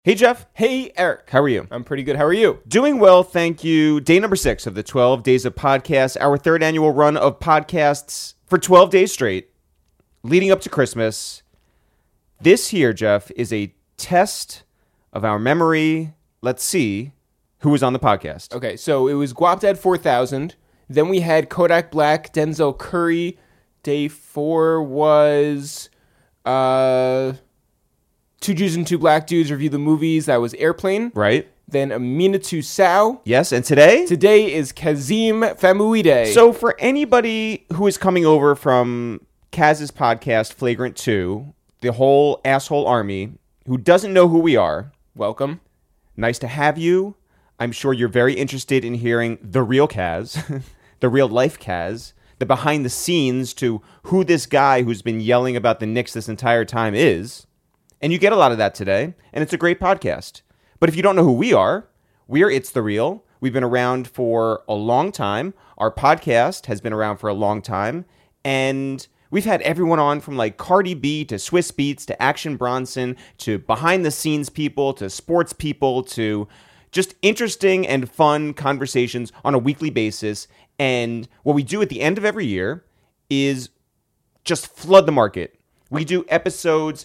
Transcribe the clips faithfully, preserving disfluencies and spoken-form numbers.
Hey, Jeff. Hey, Eric. How are you? I'm pretty good. How are you? Doing well, thank you. Day number six of the twelve Days of Podcasts, our third annual run of podcasts for twelve days straight, leading up to Christmas. This here, Jeff, is a test of our memory. Let's see who was on the podcast. Okay, so it was Guapdad four thousand. Then we had Kodak Black, Denzel Curry. Day four was... uh. Two Jews and Two Black Dudes review the movies. That was Airplane. Right. Then Aminatou Sow. Yes, and today? Today is Kazim Famouide. So for anybody who is coming over from Kaz's podcast, Flagrant two, the whole asshole army, who doesn't know who we are, welcome. Nice to have you. I'm sure you're very interested in hearing the real Kaz, the real life Kaz, the behind the scenes to who this guy who's been yelling about the Knicks this entire time is. And you get a lot of that today, and it's a great podcast. But if you don't know who we are, we're It's The Real. We've been around for a long time. Our podcast has been around for a long time. And we've had everyone on from like Cardi B to Swiss Beats to Action Bronson to behind-the-scenes people to sports people to just interesting and fun conversations on a weekly basis. And what we do at the end of every year is just flood the market. We do episodes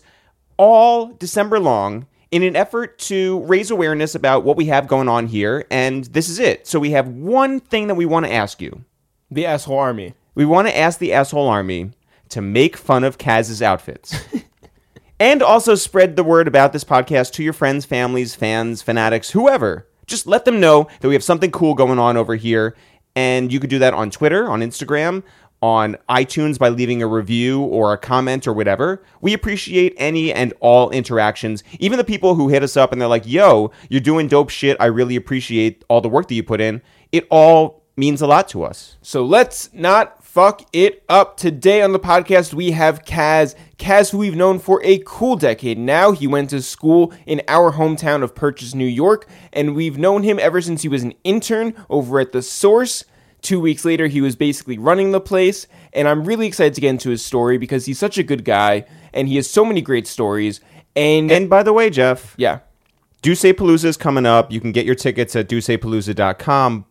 all December long in an effort to raise awareness about what we have going on here, and this is it. So we have one thing that we want to ask you. The Asshole Army. We want to ask the Asshole Army to make fun of Kaz's outfits. And also spread the word about this podcast to your friends, families, fans, fanatics, whoever. Just let them know that we have something cool going on over here, and you could do that on Twitter, on Instagram, on iTunes by leaving a review or a comment or whatever. We appreciate any and all interactions. Even the people who hit us up and they're like, yo, you're doing dope shit. I really appreciate all the work that you put in. It all means a lot to us. So let's not fuck it up. Today on the podcast, we have Kaz. Kaz, who we've known for a cool decade now. He went to school in our hometown of Purchase, New York, and we've known him ever since he was an intern over at The Source. Two weeks later, he was basically running the place, and I'm really excited to get into his story because he's such a good guy, and he has so many great stories. And And by the way, Jeff, yeah, Duce-Palooza is coming up. You can get your tickets at duce palooza dot com.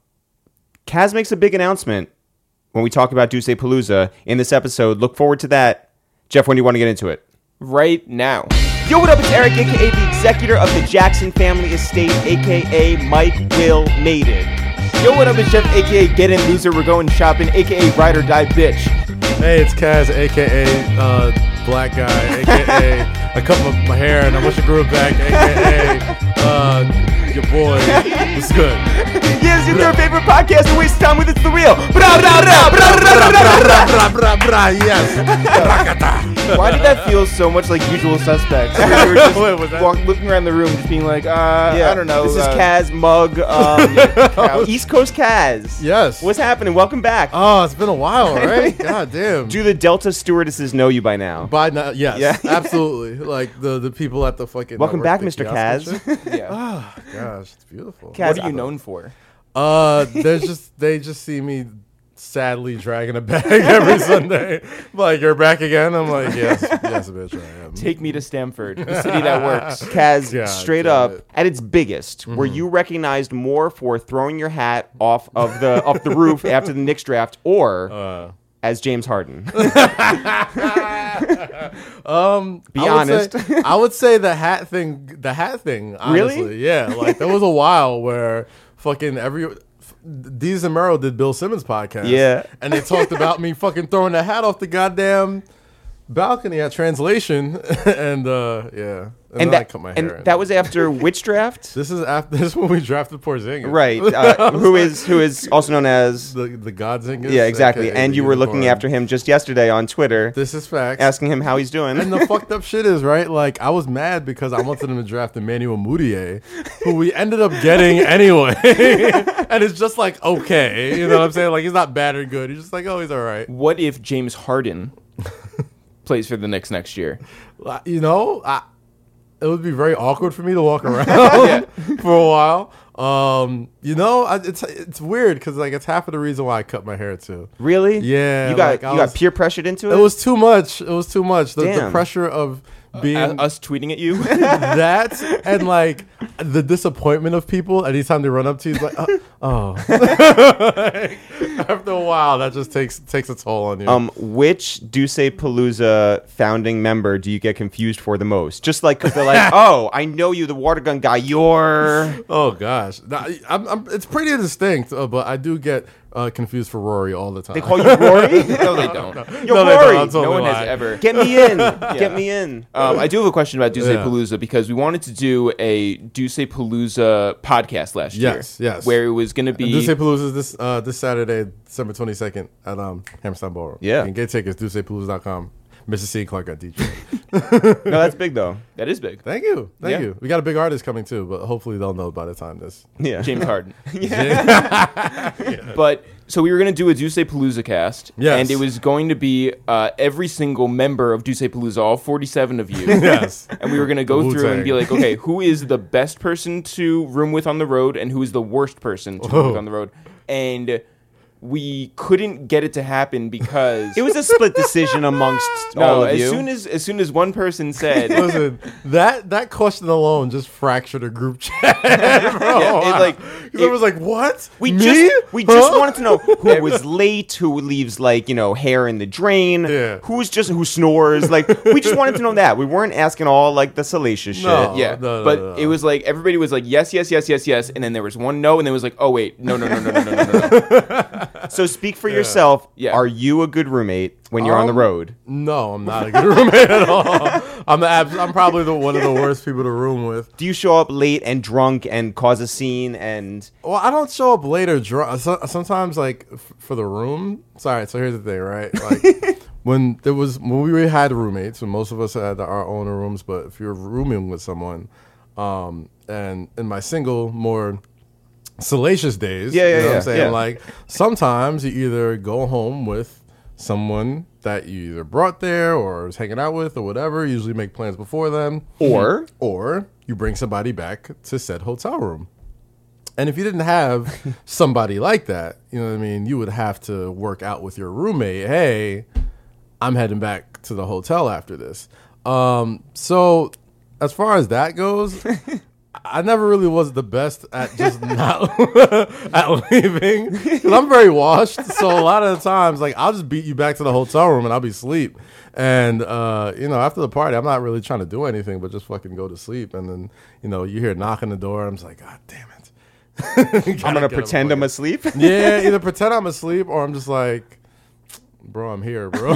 Kaz makes a big announcement when we talk about Duce-Palooza in this episode. Look forward to that. Jeff, when do you want to get into it? Right now. Yo, what up? It's Eric, a k a the executor of the Jackson Family Estate, a k a. Mike Will Made It. Yo, what up, it's Jeff, a k a. Get In Loser, We're Going Shopping, a k a. Ride or Die Bitch. Hey, it's Kaz, a k a. Uh, Black Guy, a k a. I cut my, my hair and I wish I grew it back, a k a. Uh, your boy. What's good? Yeah, it's your third favorite podcast to waste time with. It's The Real. Yes. Why did that feel so much like Usual Suspects? We were just Wait, was that- walk, looking around the room, just being like, uh, Yeah, I don't know. This uh, is Kaz, Mug, um, East Coast Kaz. Yes. What's happening? Welcome back. Oh, it's been a while, right? God damn. Do the Delta stewardesses know you by now? By now, yes, Yeah. absolutely. Like the, the people at the fucking. Welcome network, back, the Mister kiosk Kaz. and shit. Yeah. Oh gosh, it's beautiful. Kaz, What are you known for? Uh, there's just they just see me sadly dragging a bag every Sunday. Like, you're back again? I'm like, yes, yes, bitch, I am. Take me to Stamford, the city that works. Kaz, God straight damn up, it. at its biggest, Mm-hmm. were you recognized more for throwing your hat off of the off the roof after the Knicks draft, or Uh, as James Harden? um, Be I would honest. say- I would say the hat thing. The hat thing. Honestly, Really? yeah. Like, there was a while where fucking every. Deez and Mero did Bill Simmons' podcast. Yeah. And they talked about me fucking throwing the hat off the goddamn balcony at Translation. and, uh, yeah. And, And then I that cut my and hair. that was after which draft? This is after. This is when we drafted Porzingis. Right. Uh, who is who is also known as The, the Godzingis. yeah, exactly. aka And the you were looking unicorn. after him just yesterday on Twitter, This is facts. asking him how he's doing. And the fucked up shit is, right, like, I was mad because I wanted him to draft Emmanuel Mudiay, who we ended up getting anyway. And it's just like, okay. You know what I'm saying? Like, he's not bad or good. He's just like, oh, he's all right. What if James Harden plays for the Knicks next year? Uh, You know, I, it would be very awkward for me to walk around for a while. Um, You know, I, it's it's weird because like it's half of the reason why I cut my hair too. Really? Yeah, You got like, I you was- got peer pressured into it. It was too much. It was too much. The, the Damn. pressure of being Uh, us tweeting at you. that and like the disappointment of people anytime they run up to you. It's like, uh, oh, Like, after a while, that just takes takes a toll on you. Um, which Duce Palooza founding member do you get confused for the most? Just like because they're like, oh, I know you, the water gun guy. You're oh gosh, Nah, I'm, I'm, it's pretty distinct, uh, but I do get uh, confused for Rory all the time. they call you Rory. No, they don't. You're No, they don't. Rory. I'll tell No you one has why. ever. Get me in. Get me in. Um, I do have a question about Duce Yeah. Palooza because we wanted to do a Duce Palooza podcast last Yes, year. yes. Where it was going to be. Duce Palooza is this uh, this Saturday, December twenty-second at um, Hammerstein Ballroom. Yeah. You can get tickets, duce palooza dot com. Mister C. Clark got D J. No, that's big though. That is big. Thank you. Thank Yeah. you. We got a big artist coming too, but hopefully they'll know by the time this. Yeah. James Harden. But so we were going to do a Duce Palooza cast. Yes. And it was going to be uh, every single member of Duce Palooza, all forty-seven of you. Yes. And we were going to go through and be Wu-Tang. like, okay, who is the best person to room with on the road and who is the worst person to room with Whoa. on the road? And we couldn't get it to happen because It was a split decision amongst no, all of as you. soon as as soon as one person said Listen, that that question alone just fractured a group chat, bro. Yeah, it, like, 'Cause it- I was like, "What? we Me? just we just Huh?" wanted to know who was late, who leaves like you know hair in the drain, Yeah. who's just who snores. Like we just wanted to know that. We weren't asking all like the salacious No. shit. yeah, no, no, but no, no. it was like everybody was like yes, yes, yes, yes, yes, and then there was one no, and then it was like oh wait, no, no, no, no, no, no, no, no. So speak for yourself. Yeah. Are you a good roommate when you're on the Um, road? No, I'm not a good roommate at all. I'm the abs- I'm probably the one of the worst people to room with. Do you show up late and drunk and cause a scene and Well, I don't show up later drunk. So, sometimes, like f- for the room. Sorry. So here's the thing, right? Like when there was when we had roommates, and most of us had our own rooms. But if you're rooming with someone, um, and in my single, more salacious days, Yeah, yeah, you know what yeah, I'm saying? yeah. Like sometimes you either go home with someone that you either brought there or was hanging out with or whatever. Usually make plans before then, or or you bring somebody back to said hotel room. And if you didn't have somebody like that, you know what I mean, you would have to work out with your roommate, hey, I'm heading back to the hotel after this. Um, so as far as that goes, I never really was the best at just not at leaving. 'Cause I'm very washed. So a lot of the times, like, I'll just beat you back to the hotel room and I'll be asleep. And, uh, you know, after the party, I'm not really trying to do anything but just fucking go to sleep. And then, you know, you hear a knock on the door. I'm just like, God damn it. I'm gonna pretend I'm asleep. Yeah, either pretend I'm asleep or I'm just like, bro, I'm here, bro.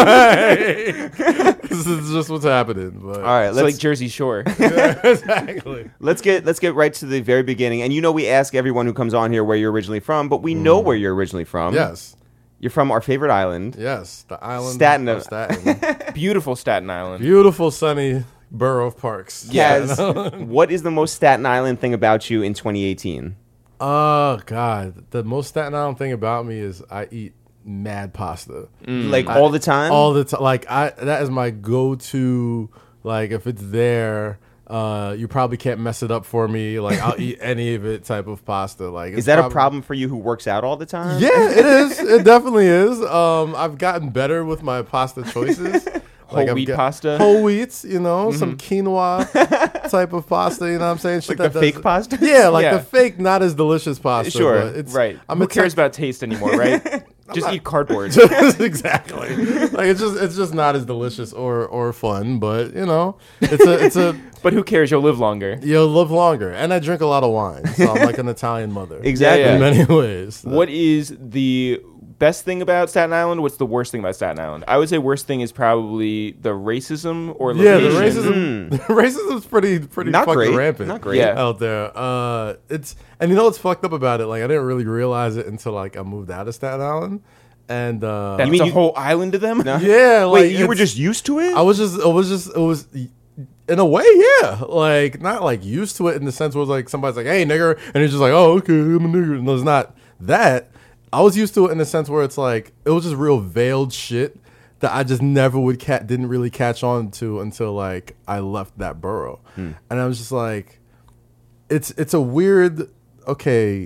This is just what's happening. But All right, it's let's like Jersey Shore. exactly. let's get let's get right to the very beginning. And you know, we ask everyone who comes on here where you're originally from, but we know where you're originally from. Yes, You're from our favorite island. yes, the island Staten- of Staten. Beautiful Staten Island. Beautiful, sunny borough of Parks. Kaz, what is the most Staten Island thing about you in twenty eighteen? Oh God, the most Staten Island thing about me is I eat mad pasta Like all the time? all the time. Like I, that is my go-to. Like if it's there, uh, you probably can't mess it up for me. Like I'll eat any of it type of pasta. Like Is it's that a prob- problem for you who works out all the time? Yeah, it is. It definitely is. Um, I've gotten better with my pasta choices. Whole I've wheat got- pasta? Whole wheats, you know, some quinoa type of pasta, you know what I'm saying? Shit Like the that fake does- pasta? Yeah, like Yeah. the fake, not as delicious pasta. Sure, but it's, Right. I'm Who a cares tech- about taste anymore, right? Just eat cardboard. exactly. Like it's just it's just not as delicious or or fun, but you know, it's a it's a But who cares? You'll live longer. you'll live longer. And I drink a lot of wine, so I'm like an Italian mother. Exactly. Yeah, In many ways. What is the best thing about Staten Island? What's the worst thing about Staten Island? I would say worst thing is probably the racism or Yeah, the location. racism racism's pretty pretty Not fucking great. rampant. Not great. Yeah. out there. Uh it's and you know what's fucked up about it? Like I didn't really realize it until like I moved out of Staten Island. And uh That's mean a you- whole island to them? yeah, like Wait, you were it's- just used to it? I was just, it was just, it was, in a way, yeah. Like, not like used to it in the sense where it's like somebody's like, hey, nigger. And it's just like, oh, okay, I'm a nigger. No, it's not that. I was used to it in the sense where it's like, it was just real veiled shit that I just never would, cat didn't really catch on to until like I left that borough. And I was just like, it's, it's a weird, okay,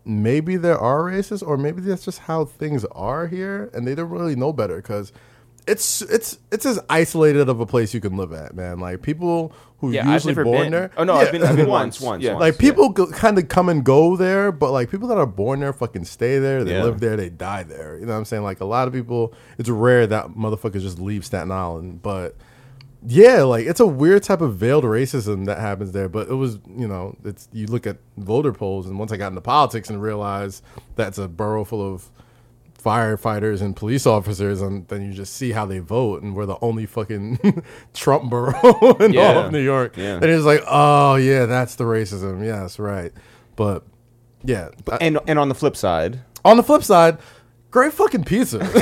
maybe there are racists, or maybe that's just how things are here, and they don't really know better because it's it's it's as isolated of a place you can live at, man. Like people who Yeah, I've usually never born been. there. Oh no, Yeah. I've been, I've been Once, once, once, yeah. once. Like people go, kind of come and go there, but like people that are born there fucking stay there. They Yeah. live there. They die there. You know what I'm saying? Like a lot of people, it's rare that motherfuckers just leave Staten Island. But yeah, like it's a weird type of veiled racism that happens there. But it was, you know, it's you look at voter polls, and once I got into politics and realized that's a borough full of firefighters and police officers, and then you just see how they vote, and we're the only fucking Trump borough in Yeah. all of New York. Yeah. And it's like, oh yeah, that's the racism. Yes, right. But yeah, I- And and on the flip side, on the flip side, great fucking pizza. The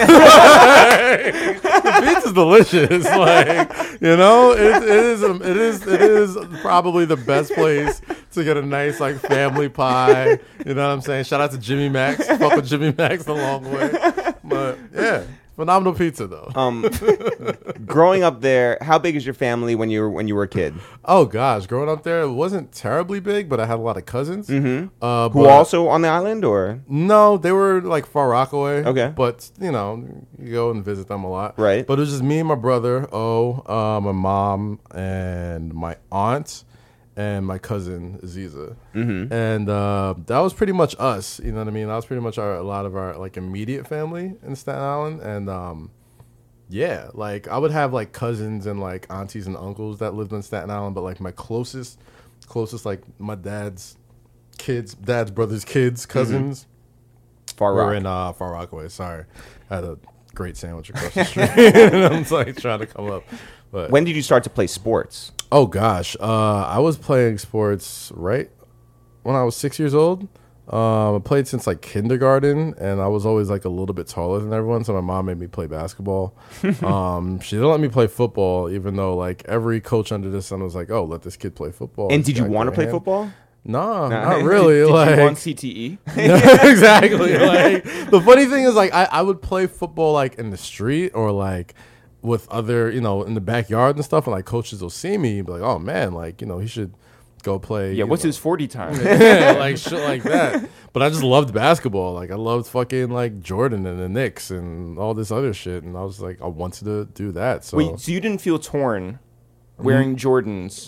pizza's delicious. Like, you know, it, it is. It is. It is probably the best place to get a nice like family pie. You know what I'm saying? Shout out to Jimmy Max. Fuck with Jimmy Max the long way. But yeah, phenomenal pizza though. um, growing up there, how big is your family when you were when you were a kid? Oh gosh, growing up there, it wasn't terribly big, but I had a lot of cousins. Mm-hmm. Uh, Who but- also on the island, or No, they were like Far Rockaway. Okay. But, you know, you go and visit them a lot. Right. But it was just me and my brother, oh, uh, my mom, and my aunt, and my cousin, Aziza. Mm-hmm. And uh, that was pretty much us. You know what I mean? That was pretty much our, a lot of our, like, immediate family in Staten Island. And, um, yeah, like, I would have, like, cousins and, like, aunties and uncles that lived in Staten Island. But, like, my closest, closest, like, my dad's kids, dad's brother's kids, cousins, Far we're Rock? in uh, Far Rockaway. Sorry, I had a great sandwich across the street. And I'm like trying to come up. But When did you start to play sports? oh gosh, uh, I was playing sports right when I was six years old. Um, I played since like kindergarten, and I was always like a little bit taller than everyone. So my mom made me play basketball. um, she didn't let me play football, even though like every coach under the sun was like, "Oh, let this kid play football." And This did you guy want to got play a hand. football? No, Nah. not really. Did like you want C T E? exactly. Like the funny thing is, like I, I would play football like in the street or like with other, you know, in the backyard and stuff, and like coaches will see me and be like, "Oh man, like you know, he should go play." Yeah, you what's know, his forty time? yeah, like shit like that. But I just loved basketball. Like I loved fucking like Jordan and the Knicks and all this other shit, and I was like, I wanted to do that. So Wait, so you didn't feel torn wearing Jordans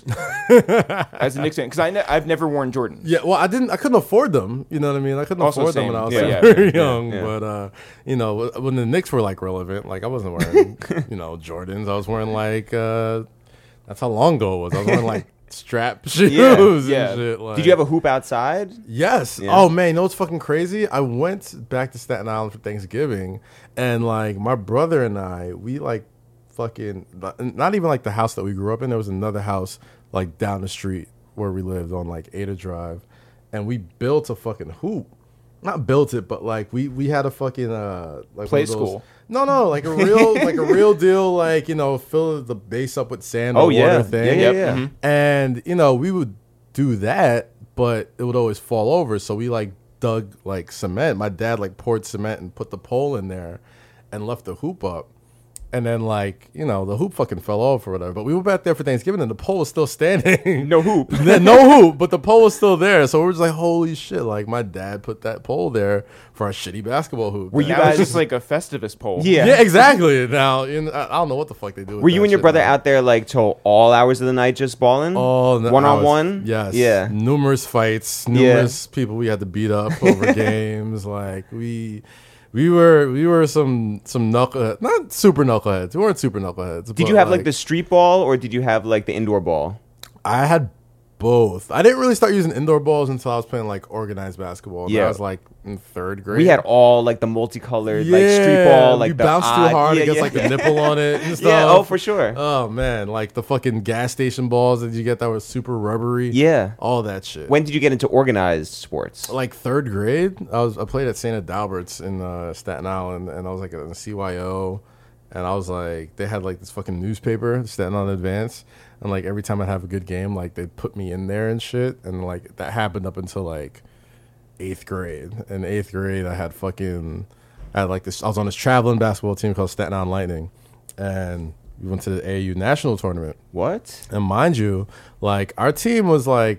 as a Knicks fan? Because I ne- I've never worn Jordans. yeah, well, I didn't. I couldn't afford them. You know what I mean? I couldn't Also afford them same. when I was Yeah, like, yeah, very yeah, young. yeah. But uh, you know, when the Knicks were like relevant, like I wasn't wearing, you know, Jordans. I was wearing like uh, that's how long ago it was. I was wearing like strap shoes yeah. and shit. Like, Did you have a hoop outside? Yes. Yeah. Oh man, you know what's fucking crazy? I went back to Staten Island for Thanksgiving, and like my brother and I, we like fucking not even like the house that we grew up in. There was another house like down the street where we lived on like Ada Drive, and we built a fucking hoop. Not built it, but like we we had a fucking uh like Play one of those- school. No, no, like a real like a real deal, like you know, fill the base up with sand or Oh, yeah. water thing. Yeah, yeah, Yep. yeah. Mhm. And you know, we would do that, but it would always fall over. So we like dug like cement. My dad like poured cement and put the pole in there and left the hoop up. And then like, you know, the hoop fucking fell off or whatever. But we were back there for Thanksgiving and the pole was still standing. No hoop. Then no hoop, but the pole was still there. So we were just like, holy shit, like my dad put that pole there for a shitty basketball hoop. Were you That guys- was just like a Festivus pole. Yeah. Yeah, exactly. Now, you know, I I don't know what the fuck they do with Were you that and your shit brother now. out there like till all hours of the night just balling? Oh, no, one I on was- one. Yes. Yeah. Numerous fights, numerous people we had to beat up over games. Like we, we were we were some some knuckleheads, not super knuckleheads. We weren't super knuckleheads. Did but, you have like the street ball or did you have like the indoor ball? I had both. I didn't really start using indoor balls until I was playing like organized basketball. And Yeah. I was like in third grade. We had all like the multicolored like street ball, like you the bounced odd- too hard yeah, against yeah. like the nipple on it and stuff. Yeah, oh for sure. Oh man, like the fucking gas station balls that you get that were super rubbery. Yeah. all that shit. When did you get into organized sports? Like third grade, I was I played at Saint Adalbert's in uh, Staten Island, and I was like in the C Y O, and I was like, they had like this fucking newspaper, Staten Island Advance, and like every time I'd have a good game, like they'd put me in there and shit, and like that happened up until like eighth grade. In eighth grade, I had fucking, I had like this, I was on this traveling basketball team called Staten Island Lightning, and we went to the A A U national tournament. What? And mind you, like our team was like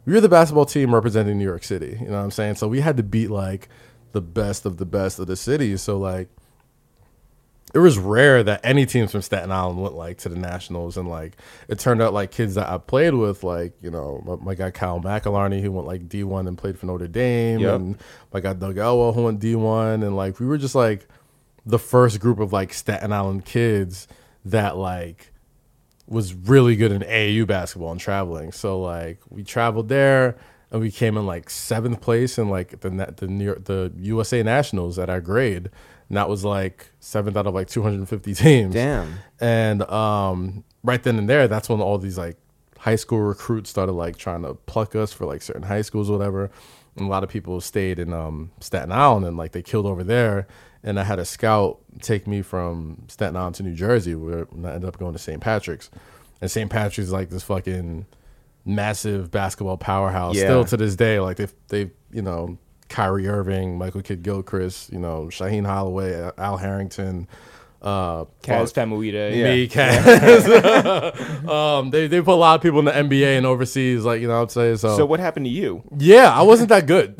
we were the basketball team representing New York City. You know what I'm saying? So we had to beat like the best of the best of the city. So like, it was rare that any teams from Staten Island went like to the Nationals, and like it turned out like kids that I played with, like you know my, my guy Kyle McAlarney, who went like D one and played for Notre Dame, Yep. and my guy Doug Elwell, who went D one, and like we were just like the first group of like Staten Island kids that like was really good in A A U basketball and traveling. So like we traveled there and we came in like seventh place in like the na- the New York, the U S A Nationals at our grade. And that was like seventh out of like two hundred fifty teams. Damn. And um, right then and there, that's when all these like high school recruits started like trying to pluck us for like certain high schools or whatever. And a lot of people stayed in um, Staten Island and like they killed over there. And I had a scout take me from Staten Island to New Jersey, where I ended up going to Saint Patrick's. And Saint Patrick's is like this fucking massive basketball powerhouse. Yeah. Still to this day, like they they you know. Kyrie Irving, Michael Kidd-Gilchrist, you know, Shaheen Holloway, Al Harrington, uh, Kaz Famuyiwa. Yeah. me, Kaz. um, they they put a lot of people in the N B A and overseas, like you know what I'm saying. So, So what happened to you? yeah, I wasn't that good.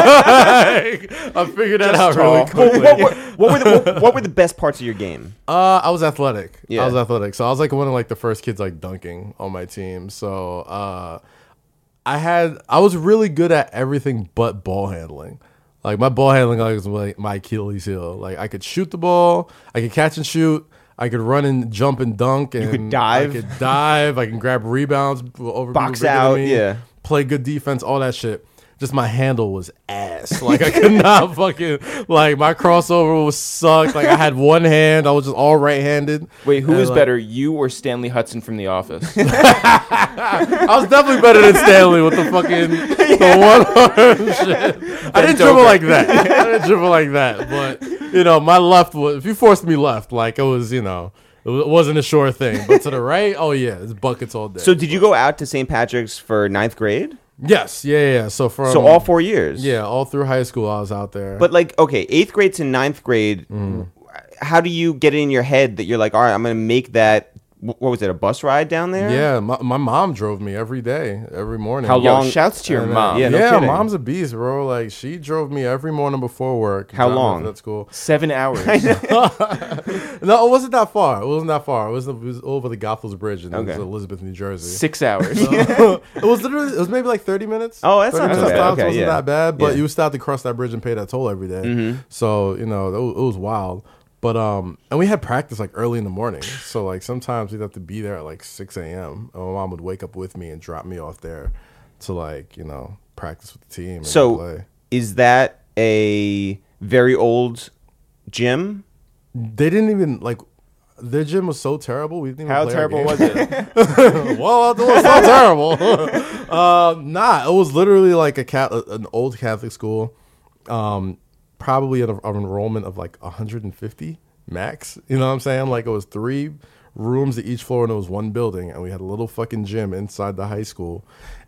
I figured that out really Well, quickly. what, what, what were the what, what were the best parts of your game? Uh, I was athletic. Yeah. I was athletic. So I was like one of like the first kids like dunking on my team. So uh, I had I was really good at everything but ball handling. Like my ball handling like, was like my Achilles heel. Like I could shoot the ball, I could catch and shoot, I could run and jump and dunk, and could dive. I could dive. I can grab rebounds over Box people bigger out, than me, yeah. play good defense, all that shit. Just my handle was ass. Like I could not fucking like my crossover was sucked. Like I had one hand. I was just all right handed. Wait, who And, is like, better, you or Stanley Hudson from The Office? I was definitely better than Stanley with the fucking the one arm shit. I didn't dribble over. like that. I didn't dribble like that. But you know, my left was. If you forced me left, like it was, you know, it wa- it wasn't a sure thing. But to the right, oh yeah, it's buckets all day. So did you go out to Saint Patrick's for ninth grade? yes, yeah, yeah. yeah. So from So all four years? yeah, all through high school, I was out there. But like, okay, eighth grade to ninth grade, Mm. how do you get it in your head that you're like, all right, I'm going to make that, wh- what was it, a bus ride down there? yeah, my, my mom drove me every day, every morning. How Yo, long- shouts to your And, uh, mom. Yeah, no yeah, kidding. mom's a beast, bro. Like she drove me every morning before work. How dropped me long? off At school. Seven hours. No, it wasn't that far. It wasn't that far. It was, it was over the Goethals Bridge in Okay. Elizabeth, New Jersey. Six hours. it was literally. It was maybe like thirty minutes. Oh, that's thirty not so minutes bad. tops. Okay, It wasn't yeah. that bad, but Yeah. you still have to cross that bridge and pay that toll every day. Mm-hmm. So you know, it was, it was wild. But um, and we had practice like early in the morning. So like sometimes we'd have to be there at like six a.m. and my mom would wake up with me and drop me off there to like you know practice with the team. And So play. is that a very old gym? They didn't even like. Their gym was so terrible. We didn't even How play our terrible game. was it? Well, it was so terrible. um, nah, it was literally like a cat, an old Catholic school. Um, probably an, an enrollment of like one hundred fifty max. You know what I'm saying? Like it was three rooms at each floor, and it was one building, and we had a little fucking gym inside the high school,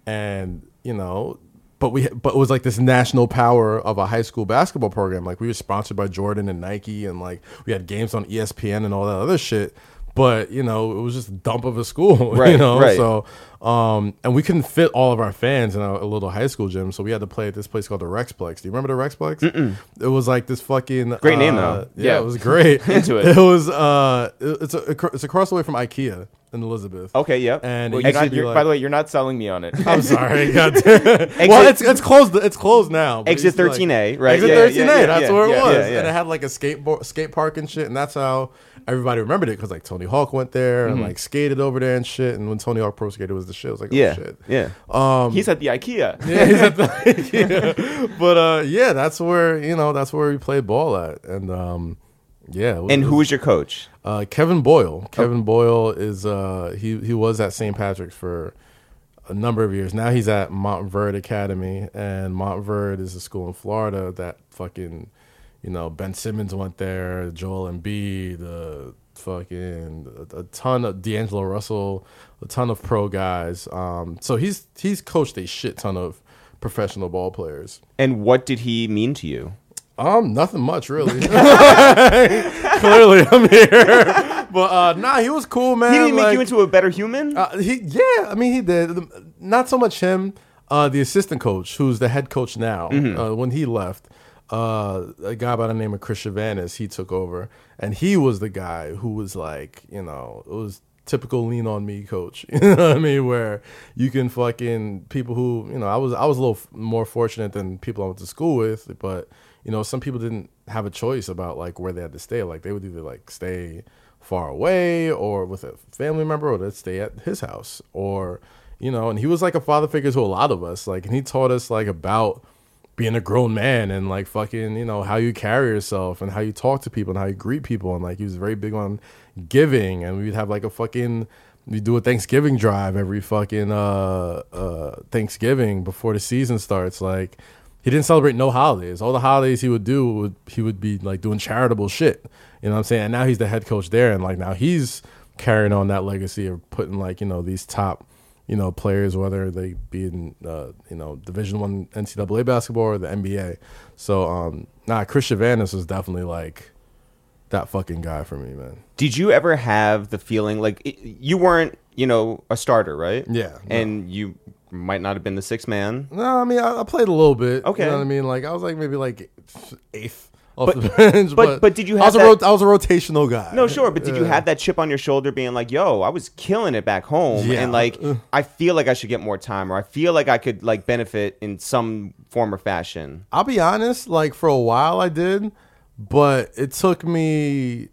and you know. But we, but it was like this national power of a high school basketball program. Like we were sponsored by Jordan and Nike, and like we had games on E S P N and all that other shit. But you know, it was just a dump of a school, Right, you know. right. So, um, and we couldn't fit all of our fans in a, a little high school gym, so we had to play at this place called the Rexplex. Do you remember the Rexplex? Mm-mm. It was like this fucking Great name, uh, though. Yeah, Yeah. it was great. Into it. It was uh, it- it's a, it's across the way from IKEA in Elizabeth. Okay, yep. And Well, it you're used to not, be you're, like- by the way, you're not selling me on it. I'm sorry. God damn. Well, it's it's closed. It's closed now. but it Exit used to, like- thirteen A, right? Exit Yeah, thirteen A. yeah, yeah, That's yeah, where it yeah, was, yeah, yeah. and it had like a skateboard, skate park and shit, and that's how everybody remembered it because like Tony Hawk went there and like skated over there and shit. And when Tony Hawk Pro Skater was the shit, it was like, oh Yeah, shit. yeah. Um, He's at the IKEA. yeah, he's at the, yeah. But uh, yeah, that's where you know that's where we played ball at, and um, yeah. it was- And it who was- was your coach? uh, Kevin Boyle. Kevin Boyle is uh, he he was at Saint Patrick's for a number of years. Now he's at Montverde Academy, and Montverde is a school in Florida that fucking, you know, Ben Simmons went there, Joel Embiid, the fucking a, a ton of D'Angelo Russell, a ton of pro guys. Um, so he's he's coached a shit ton of professional ball players. And what did he mean to you? Um, nothing much really. Clearly, I'm here, but uh, nah, he was cool, man. He didn't make Like, you into a better human? uh, he, yeah, I mean, he did. Not so much him. Uh, the assistant coach, who's the head coach now, Mm-hmm. uh, when he left, uh, a guy by the name of Chris Chavanis, he took over, and he was the guy who was like, you know, it was typical lean on me coach. You know what I mean? Where you can fucking people who, you know, I was I was a little f- more fortunate than people I went to school with, but you know, some people didn't have a choice about like where they had to stay. Like they would either like stay far away or with a family member, or they'd stay at his house, or you know, and he was like a father figure to a lot of us. Like, and he taught us like about being a grown man and like fucking, you know, how you carry yourself and how you talk to people and how you greet people. And like, he was very big on giving, and we'd have like a fucking, we do a Thanksgiving drive every fucking, uh, uh, Thanksgiving before the season starts. Like, he didn't celebrate no holidays. All the holidays he would do, would he would be like doing charitable shit. You know what I'm saying? And now he's the head coach there. And like, now he's carrying on that legacy of putting like, you know, these top, you know, players, whether they be in, uh, you know, Division One N C double A basketball or the N B A. So, um, nah, Chris Chavanis was definitely like that fucking guy for me, man. Did you ever have the feeling like it, you weren't, you know, a starter, right? Yeah, no. And you might not have been the sixth man. No, I mean, I, I played a little bit. Okay. You know what I mean? Like, I was like maybe like eighth off But- the bench. but- but did you I was, have a that- ro- I was a rotational guy. No, sure, but did you Yeah. have that chip on your shoulder being like, yo, I was killing it back home, Yeah. and like, I feel like I should get more time, or I feel like I could like benefit in some form or fashion? I'll be honest, like for a while I did, but it took me.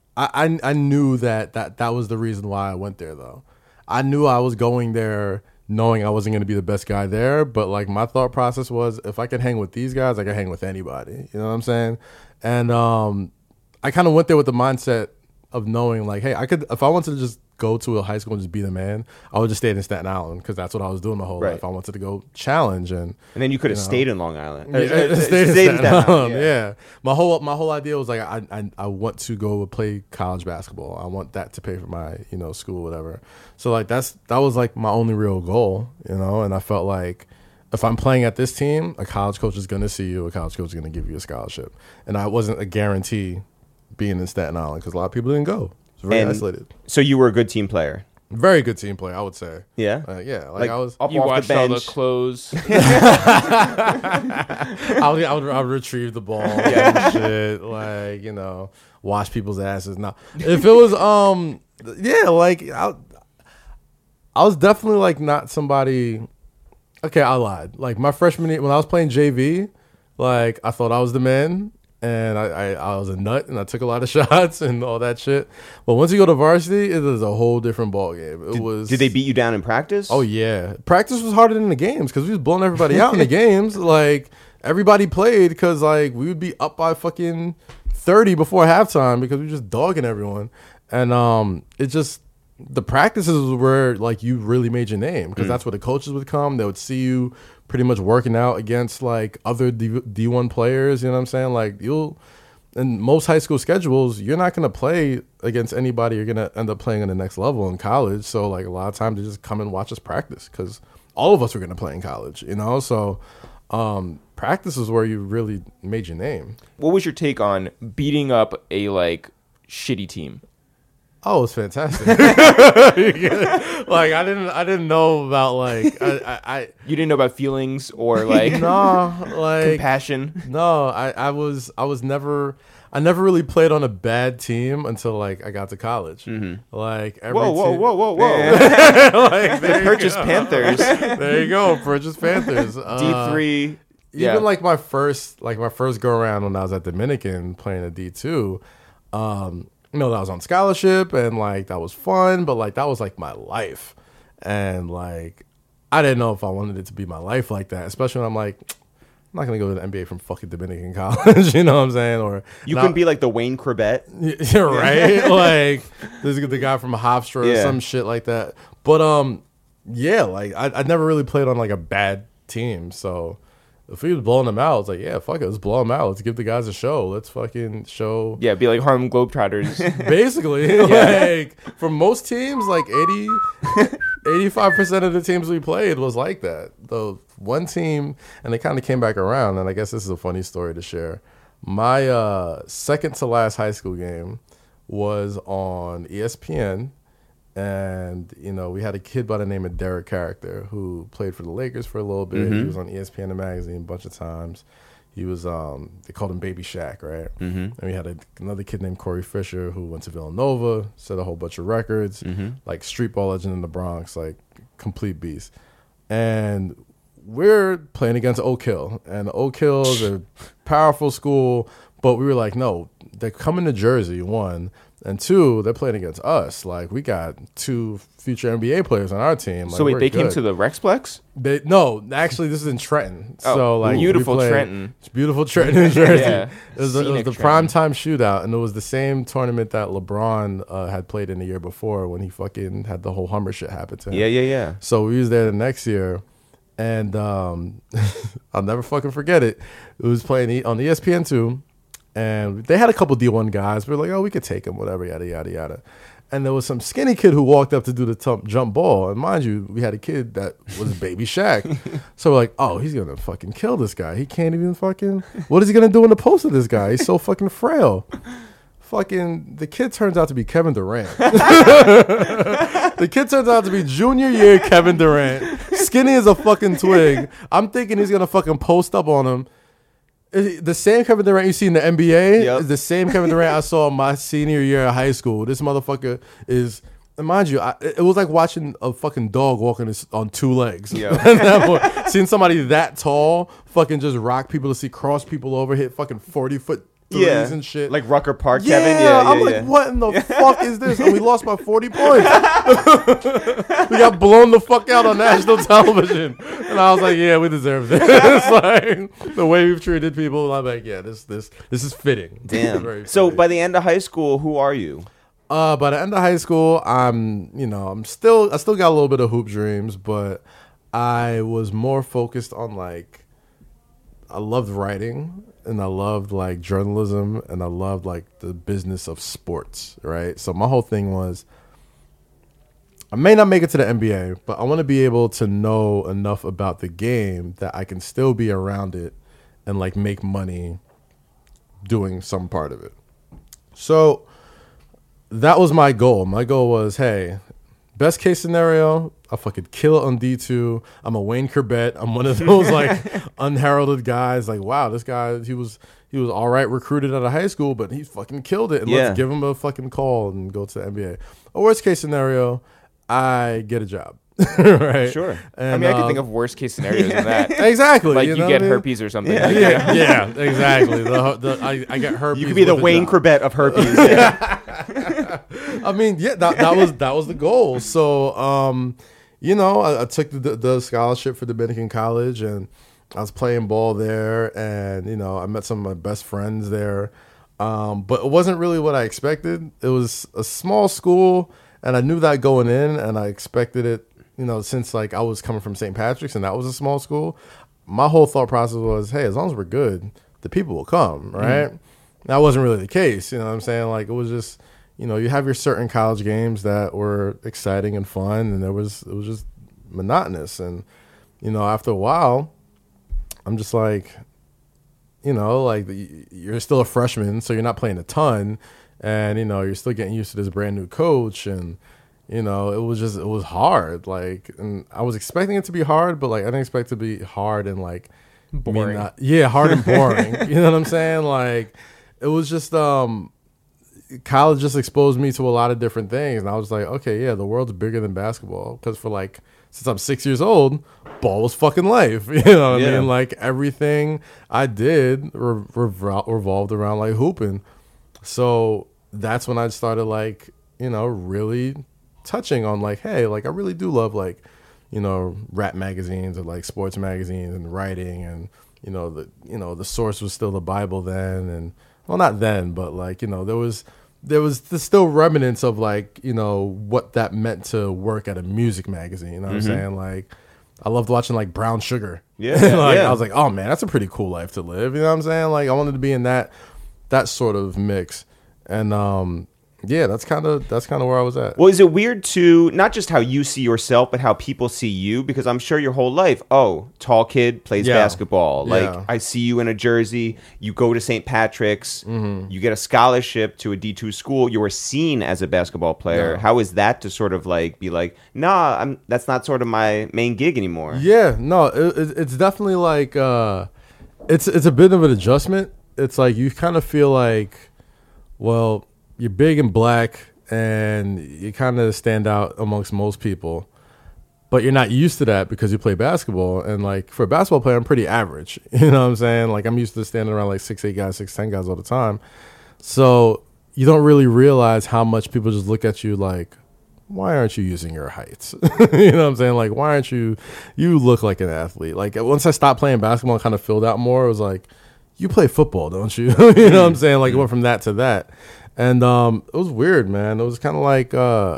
I, I I knew that that that was the reason why I went there, though. I knew I was going there knowing I wasn't going to be the best guy there, but like my thought process was, if I can hang with these guys, I can hang with anybody. You know what I'm saying? And um, I kind of went there with the mindset of knowing, like, hey, I could, if I wanted to just go to a high school and just be the man, I would just stay in Staten Island because that's what I was doing my whole Right. life. I wanted to go challenge, and And then you could have You know. stayed in Long Island. yeah, Or, uh, stayed in stayed in Staten Staten Island, Island, yeah. yeah. My whole my whole idea was like I, I I want to go play college basketball. I want that to pay for my, you know, school, whatever. So like that's that was like my only real goal, you know. And I felt like if I'm playing at this team, a college coach is going to see you. A college coach is going to give you a scholarship, and I wasn't a guarantee being in Staten Island because a lot of people didn't go. It's very And isolated. So you were a good team player. Very good team player, I would say. Yeah. Uh, yeah, like, Like, I was. up You off watched the all the bench. clothes. I would, I would, I would retrieve the ball and shit, like, you know, wash people's asses. Now, if it was, um, yeah, like, I, I was definitely like not somebody. Okay, I lied. Like my freshman year, when I was playing J V, like I thought I was the man, and I, I, I was a nut, and I took a lot of shots and all that shit. But once you go to varsity, it is a whole different ball game. It was. Did they beat you down in practice? Oh yeah, practice was harder than the games because we was blowing everybody out in the games. Like everybody played because like we would be up by fucking thirty before halftime because we were just dogging everyone, and um, it just the practices was where like you really made your name because that's where the coaches would come. They would see you pretty much working out against like other D one players. You know what I'm saying? Like you'll. In most high school schedules, you're not going to play against anybody. You're going to end up playing on the next level in college. So, like, a lot of times they just come and watch us practice because all of us are going to play in college, you know? So, um, practice is where you really made your name. What was your take on beating up a like shitty team? Oh, it's fantastic. Like, I didn't I didn't know about, like, I, I, I You didn't know about feelings or like no, like, compassion. no, I, I was, I was never, I never really played on a bad team until, like, I got to college. Like, every Whoa, whoa, team- whoa, whoa, whoa. like, there you Purchase go. Panthers. There you go, Purchase Panthers. D Uh, three. Even Yeah. like my first, like my first go around when I was at Dominican playing a D two, um, you know, that was on scholarship and like that was fun, but like that was like my life, and like I didn't know if I wanted it to be my life like that, especially when I'm like, I'm not gonna go to the N B A from fucking Dominican college, you know what I'm saying? Or You not- couldn't be like the Wayne Corbett. you're right. Like this is the guy from Hofstra or Yeah. some shit like that. But um, yeah, like I I never really played on like a bad team, so if we was blowing them out, it's like yeah, fuck it, let's blow them out. Let's give the guys a show. Let's fucking show. Yeah, be like Harlem Globetrotters. Basically, like for most teams, like eighty, eighty-five percent of the teams we played was like that. The one team, and they kind of came back around, and I guess this is a funny story to share. My uh, second to last high school game was on E S P N, And, you know, we had a kid by the name of Derek Character who played for the Lakers for a little bit. Mm-hmm. He was on E S P N the magazine a bunch of times. He was, um, they called him Baby Shaq, right? Mm-hmm. And we had a, another kid named Corey Fisher who went to Villanova, set a whole bunch of records, Mm-hmm. like street ball legend in the Bronx, like complete beast. And we're playing against Oak Hill. And Oak Hill is a powerful school, but we were like, no, they're coming to Jersey, one. And two, they're playing against us. Like, we got two future N B A players on our team. Like, So wait, we're they came good. to the Rexplex? They, no, actually, this is in Trenton. Oh, so like, we beautiful played- Trenton. It's beautiful Trenton, New Jersey. Yeah. It was, the- it was Scenic the Trenton. primetime shootout, and it was the same tournament that LeBron uh, had played in the year before when he fucking had the whole Hummer shit happen to him. Yeah, yeah, yeah. So we was there the next year, and um, I'll never fucking forget it. It was playing E- on E S P N two, and they had a couple D one guys. We were like, oh, we could take him, whatever, yada, yada, yada. And there was some skinny kid who walked up to do the tump, jump ball. And mind you, we had a kid that was Baby Shaq. So we're like, oh, he's going to fucking kill this guy. He can't even fucking, what is he going to do in the post of this guy? He's so fucking frail. Fucking, the kid turns out to be Kevin Durant. The kid turns out to be junior year Kevin Durant. Skinny as a fucking twig. I'm thinking he's going to fucking post up on him. Is the same Kevin Durant you see in the N B A Yep. is the same Kevin Durant I saw my senior year of high school. This motherfucker is, and mind you, I, it was like watching a fucking dog walking on two legs. Yeah. At that point, seeing somebody that tall fucking just rock people to see, cross people over, hit fucking forty foot threes Yeah. and shit. Like Rucker Park, yeah, Kevin? Yeah, yeah, I'm yeah. like, what in the fuck is this? And we lost by forty points. We got blown the fuck out on national television. And I was like, yeah, we deserve this. Like the way we've treated people. I'm like, yeah, this this this is fitting. Damn. Very So fitting. by the end of high school, who are you? Uh, by the end of high school, I'm, you know, I'm still, I still got a little bit of hoop dreams, but I was more focused on like, I loved writing and I loved like journalism and I loved like the business of sports, right? So my whole thing was, I may not make it to the N B A, but I want to be able to know enough about the game that I can still be around it and like make money doing some part of it. So that was my goal. My goal was, hey, best case scenario, I fucking kill it on D two. I'm a Wayne Corbett. I'm one of those like unheralded guys. Like, wow, this guy, he was he was all right recruited out of high school, but he fucking killed it. And Yeah. let's give him a fucking call and go to the N B A. A worst case scenario, I get a job. Right? Sure. And, I mean, I can uh, think of worst case scenarios than that. exactly. Like you, know get what I mean? herpes or something. Yeah, Like, yeah, yeah, exactly. The, the, I, I get herpes. You could be the with a Wayne job. Corbett of herpes. Yeah. I mean, yeah, that, that was that was the goal. So, um, you know, I, I took the, the scholarship for Dominican College, and I was playing ball there, and you know, I met some of my best friends there. Um, but it wasn't really what I expected. It was a small school, and I knew that going in, and I expected it. You know, since like I was coming from Saint Patrick's, and that was a small school. My whole thought process was, hey, as long as we're good, the people will come, right? Mm. That wasn't really the case. You know what I'm saying? Like, it was just, you know, you have your certain college games that were exciting and fun, and there was it was just monotonous. And, you know, after a while, I'm just like, you know, like you're still a freshman, so you're not playing a ton, and, you know, you're still getting used to this brand new coach, and, you know, it was just, it was hard. Like, and I was expecting it to be hard, but like, I didn't expect it to be hard and like, Boring. Not, yeah, hard and boring. You know what I'm saying? Like, it was just, um, college just exposed me to a lot of different things. And I was like, okay, yeah, the world's bigger than basketball. Because for like, since I'm six years old, ball was fucking life. You know what Yeah. I mean? Like, everything I did re- revol- revolved around like hooping. So that's when I started like, you know, really touching on like, hey, like I really do love like, you know, rap magazines or like sports magazines and writing, and, you know, the, you know, the source was still the Bible then. And well, not then, but like, you know, there was, there was the still remnants of like, you know, what that meant to work at a music magazine. You know what Mm-hmm. I'm saying? Like, I loved watching like Brown Sugar. Yeah, like, yeah. I was like, oh man, that's a pretty cool life to live. You know what I'm saying? Like, I wanted to be in that, that sort of mix. And, um, yeah, that's kind of that's kind of where I was at. Well, is it weird to not just how you see yourself, but how people see you? Because I'm sure your whole life, oh, tall kid plays Yeah. basketball. Like Yeah. I see you in a jersey. You go to Saint Patrick's. Mm-hmm. You get a scholarship to a D two school. You are seen as a basketball player. Yeah. How is that to sort of like be like, nah, I'm that's not sort of my main gig anymore. Yeah, no, it, it, it's definitely like uh, it's it's a bit of an adjustment. It's like you kind of feel like, well, you're big and black, and you kind of stand out amongst most people, but you're not used to that because you play basketball. And like for a basketball player, I'm pretty average. You know what I'm saying? Like I'm used to standing around like six eight guys, six ten guys all the time. So you don't really realize how much people just look at you like, why aren't you using your heights? You know what I'm saying? Like, why aren't you, you look like an athlete. Like once I stopped playing basketball and kind of filled out more, it was like, you play football, don't you? You know what I'm saying? Like it went from that to that. And um, it was weird, man. It was kind of like, uh,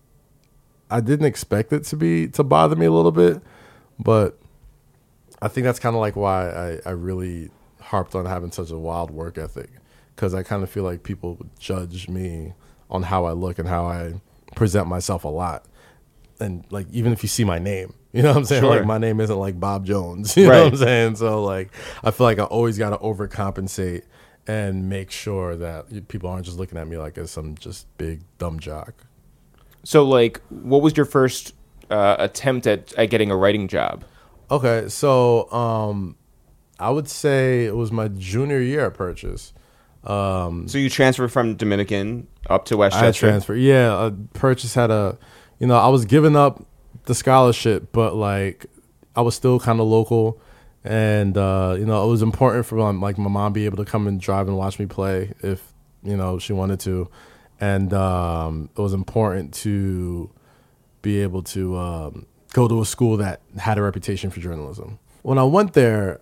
I didn't expect it to be, to bother me a little bit, but I think that's kind of like why I, I really harped on having such a wild work ethic. Cause I kind of feel like people would judge me on how I look and how I present myself a lot. And like, even if you see my name, you know what I'm saying? Sure. Like my name isn't like Bob Jones, you Right. know what I'm saying? So like, I feel like I always got to overcompensate and make sure that people aren't just looking at me like as some just big dumb jock. So, like, what was your first uh, attempt at, at getting a writing job? Okay. So, um, I would say it was my junior year at Purchase. Um, So you transferred from Dominican up to I had Westchester. transferred. Yeah, uh, Purchase had a, you know, I was giving up the scholarship, but like I was still kind of local, and uh, you know, it was important for um, like my mom be able to come and drive and watch me play if you know she wanted to, and um, it was important to be able to um, go to a school that had a reputation for journalism. When I went there,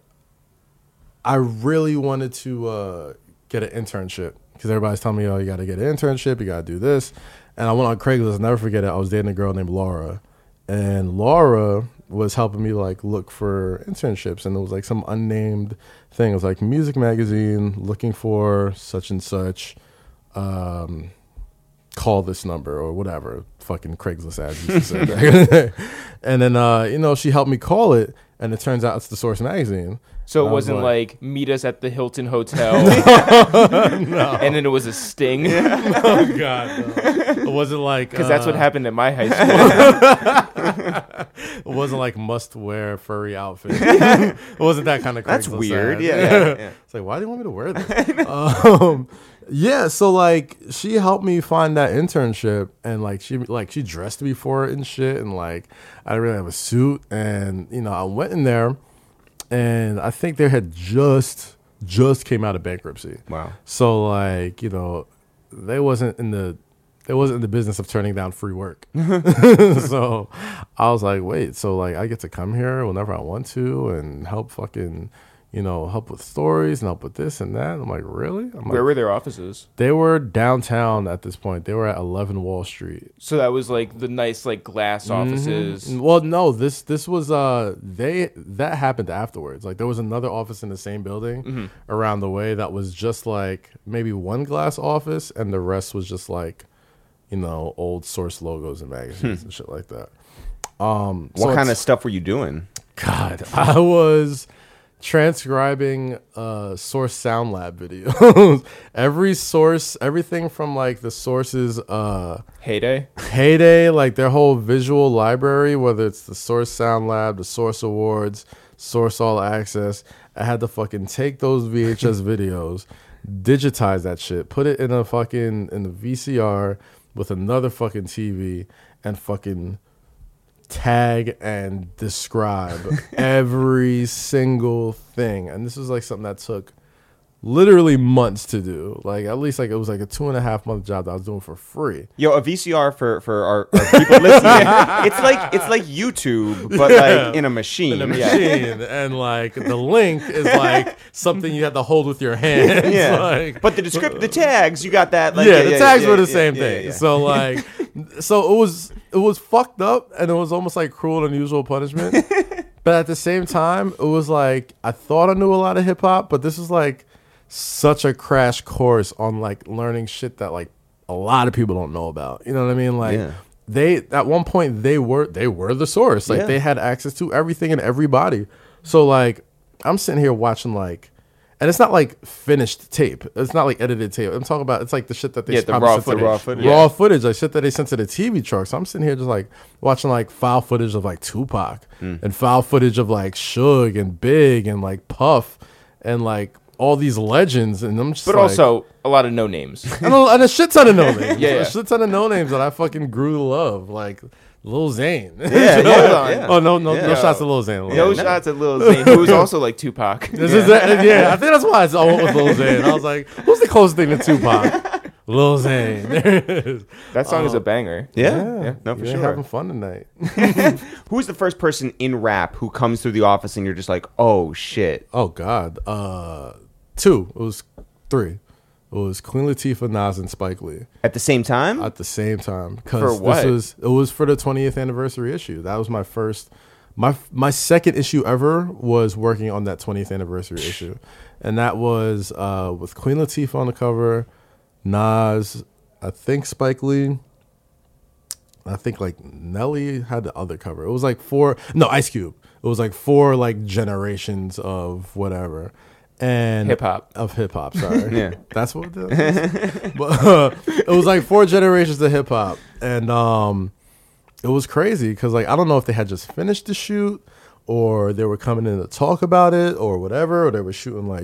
I really wanted to uh, get an internship because everybody's telling me, oh, you got to get an internship, you got to do this. And I went on Craigslist, I'll never forget it. I was dating a girl named Laura. And Laura was helping me like look for internships. And it was like some unnamed thing. It was like music magazine, looking for such and such. Um, call this number or whatever. Fucking Craigslist ads used to say back in the day. And then, uh, you know, she helped me call it. And it turns out it's the Source magazine. So it I was wasn't like- like, meet us at the Hilton Hotel, No. and then it was a sting, Oh God, no. It wasn't like because that's what uh, happened at my high school. It wasn't like must wear furry outfit. It wasn't that kind of. That's Craigslist weird. ad. Yeah, yeah, yeah. It's like, why do you want me to wear this? um, yeah, so like she helped me find that internship, and like she like she dressed me for it and shit, and like I didn't really have a suit, and you know I went in there, and I think they had just just came out of bankruptcy. Wow. So like, you know, they wasn't in the they wasn't in the business of turning down free work. So I was like, wait, so like I get to come here whenever I want to and help fucking, you know, help with stories and help with this and that. I'm like, really? I'm Where like, were their offices? they were downtown at this point. They were at eleven Wall Street. So that was like the nice like glass offices. Mhm. Well, no, this this was uh they that happened afterwards. Like there was another office in the same building Mm-hmm. around the way that was just like maybe one glass office, and the rest was just like, you know, old Source logos and magazines and shit like that. Um, so What kind of it's- stuff were you doing? God, I was transcribing uh Source Sound Lab videos. Every source, everything from like the Source's uh Heyday. heyday, like their whole visual library, whether it's the Source Sound Lab, the Source Awards, Source All Access. I had to fucking take those V H S videos, digitize that shit, put it in a fucking in the V C R with another fucking T V, and fucking tag and describe every single thing. And this was like something that took literally months to do. Like at least like it was like a two and a half month job that I was doing for free. Yo, a V C R for for our, our people listening. It's like it's like YouTube, but like in a machine. In a Yeah. machine, and like the link is like something you have to hold with your hands. Yeah. Like, But the descript, the tags, you got that. Like, yeah, the tags yeah, were the yeah, same yeah, thing. yeah, yeah. So like, so it was it was fucked up, and it was almost like cruel and unusual punishment. But at the same time, it was like I thought I knew a lot of hip hop, but this was like such a crash course on like learning shit that like a lot of people don't know about. You know what I mean? Like Yeah. they at one point they were they were the source. Like Yeah. they had access to everything and everybody. So like I'm sitting here watching like. And it's not like finished tape. It's not like edited tape. I'm talking about it's like the shit that they Yeah, the probably raw sent to footage. raw footage. raw footage, like shit that they sent to the T V truck. So I'm sitting here just like watching like file footage of like Tupac and file footage of like Suge and Big and like Puff and like all these legends. And I'm just But like, also a lot of no names. and a, and a shit ton of no names. Yeah, yeah. A shit ton of no names that I fucking grew to love, like Lil Zane. Yeah, yeah, yeah. Oh no, no, no Yeah. shots to Lil Zane. No Lil- shots at Lil Zane, who's also like Tupac. This is it. Yeah, I think that's why it's all with Lil Zane. I was like, who's the closest thing to Tupac? Lil Zane. There it is. That song is a banger. Yeah, Yeah, no, for you're sure. having fun tonight. Who's the first person in rap who comes through the office and you're just like, oh shit? Oh God, uh, two. It was three. It was Queen Latifah, Nas, and Spike Lee At the same time? at the same time. For Because what? this was it was for the twentieth anniversary issue. That was my first, my my second issue ever was working on that twentieth anniversary issue, and that was uh, with Queen Latifah on the cover, Nas, I think Spike Lee. I think like Nelly had the other cover. It was like four, no, Ice Cube. It was like four like generations of whatever. And Hip-hop. of hip hop, sorry. Yeah. That's what it is. But uh, it was like four generations of hip hop. And um it was crazy because like I don't know if they had just finished the shoot or they were coming in to talk about it or whatever, or they were shooting like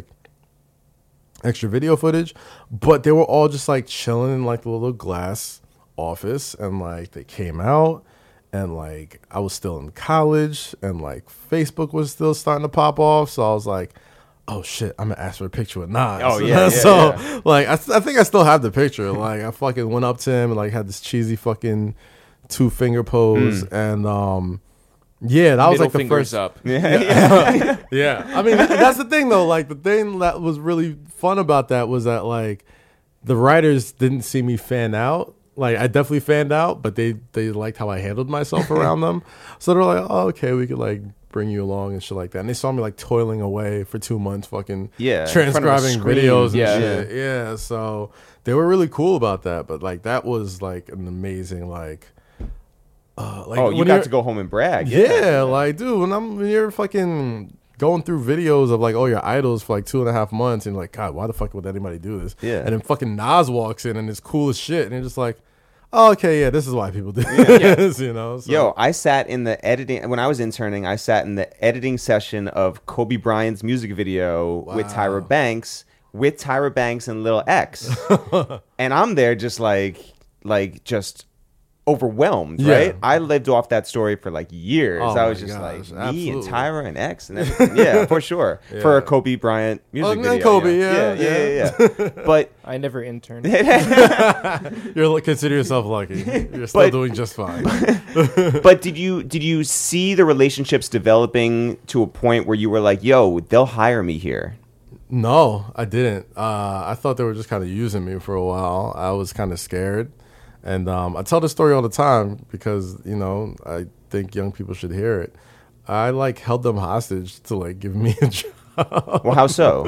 extra video footage, but they were all just like chilling in like the little glass office, and like they came out, and like I was still in college, and like Facebook was still starting to pop off, so I was like, oh shit, I'm gonna ask for a picture with Nas. Oh, yeah, yeah, so yeah. like I, I think I still have the picture. Like I fucking went up to him and like had this cheesy fucking two finger pose, and um yeah, that was Middle like the fingers first up. yeah. yeah. I mean, that's the thing though. Like the thing that was really fun about that was that like the writers didn't see me fan out. Like I definitely fanned out, but they they liked how I handled myself around them. So they're like, oh, okay, we could like bring you along and shit like that. And they saw me like toiling away for two months, fucking Yeah, in front of a transcribing screen. videos and Yeah. shit. Yeah. So they were really cool about that. But like that was like an amazing like. Uh, like Oh, you when got you're- to go home and brag. yeah, like, dude, when I'm when you're fucking going through videos of like, oh, your idols for like two and a half months, and you're like, God, why the fuck would anybody do this? Yeah. And then fucking Nas walks in and it's cool as shit, and you're just like, oh, okay, yeah, this is why people do this, you know? So, Yo, I sat in the editing when I was interning. I sat in the editing session of Kobe Bryant's music video with Tyra Banks, with Tyra Banks and Lil X, and I'm there just like, like just overwhelmed, Yeah. right? I lived off that story for like years. Oh I was my just gosh, like me and absolutely. Tyra and X and everything. Yeah, for sure, for a Kobe Bryant music Oh, and video. Kobe, you know? yeah, yeah, yeah, yeah. yeah. But I never interned. you're like, consider yourself lucky. You're still But- doing just fine. But did you did you see the relationships developing to a point where you were like, "Yo, they'll hire me here"? No, I didn't. Uh, I thought they were just kind of using me for a while. I was kind of scared. And um, I tell this story all the time because, you know, I think young people should hear it. I, like, held them hostage to, like, give me a job. Well, how so?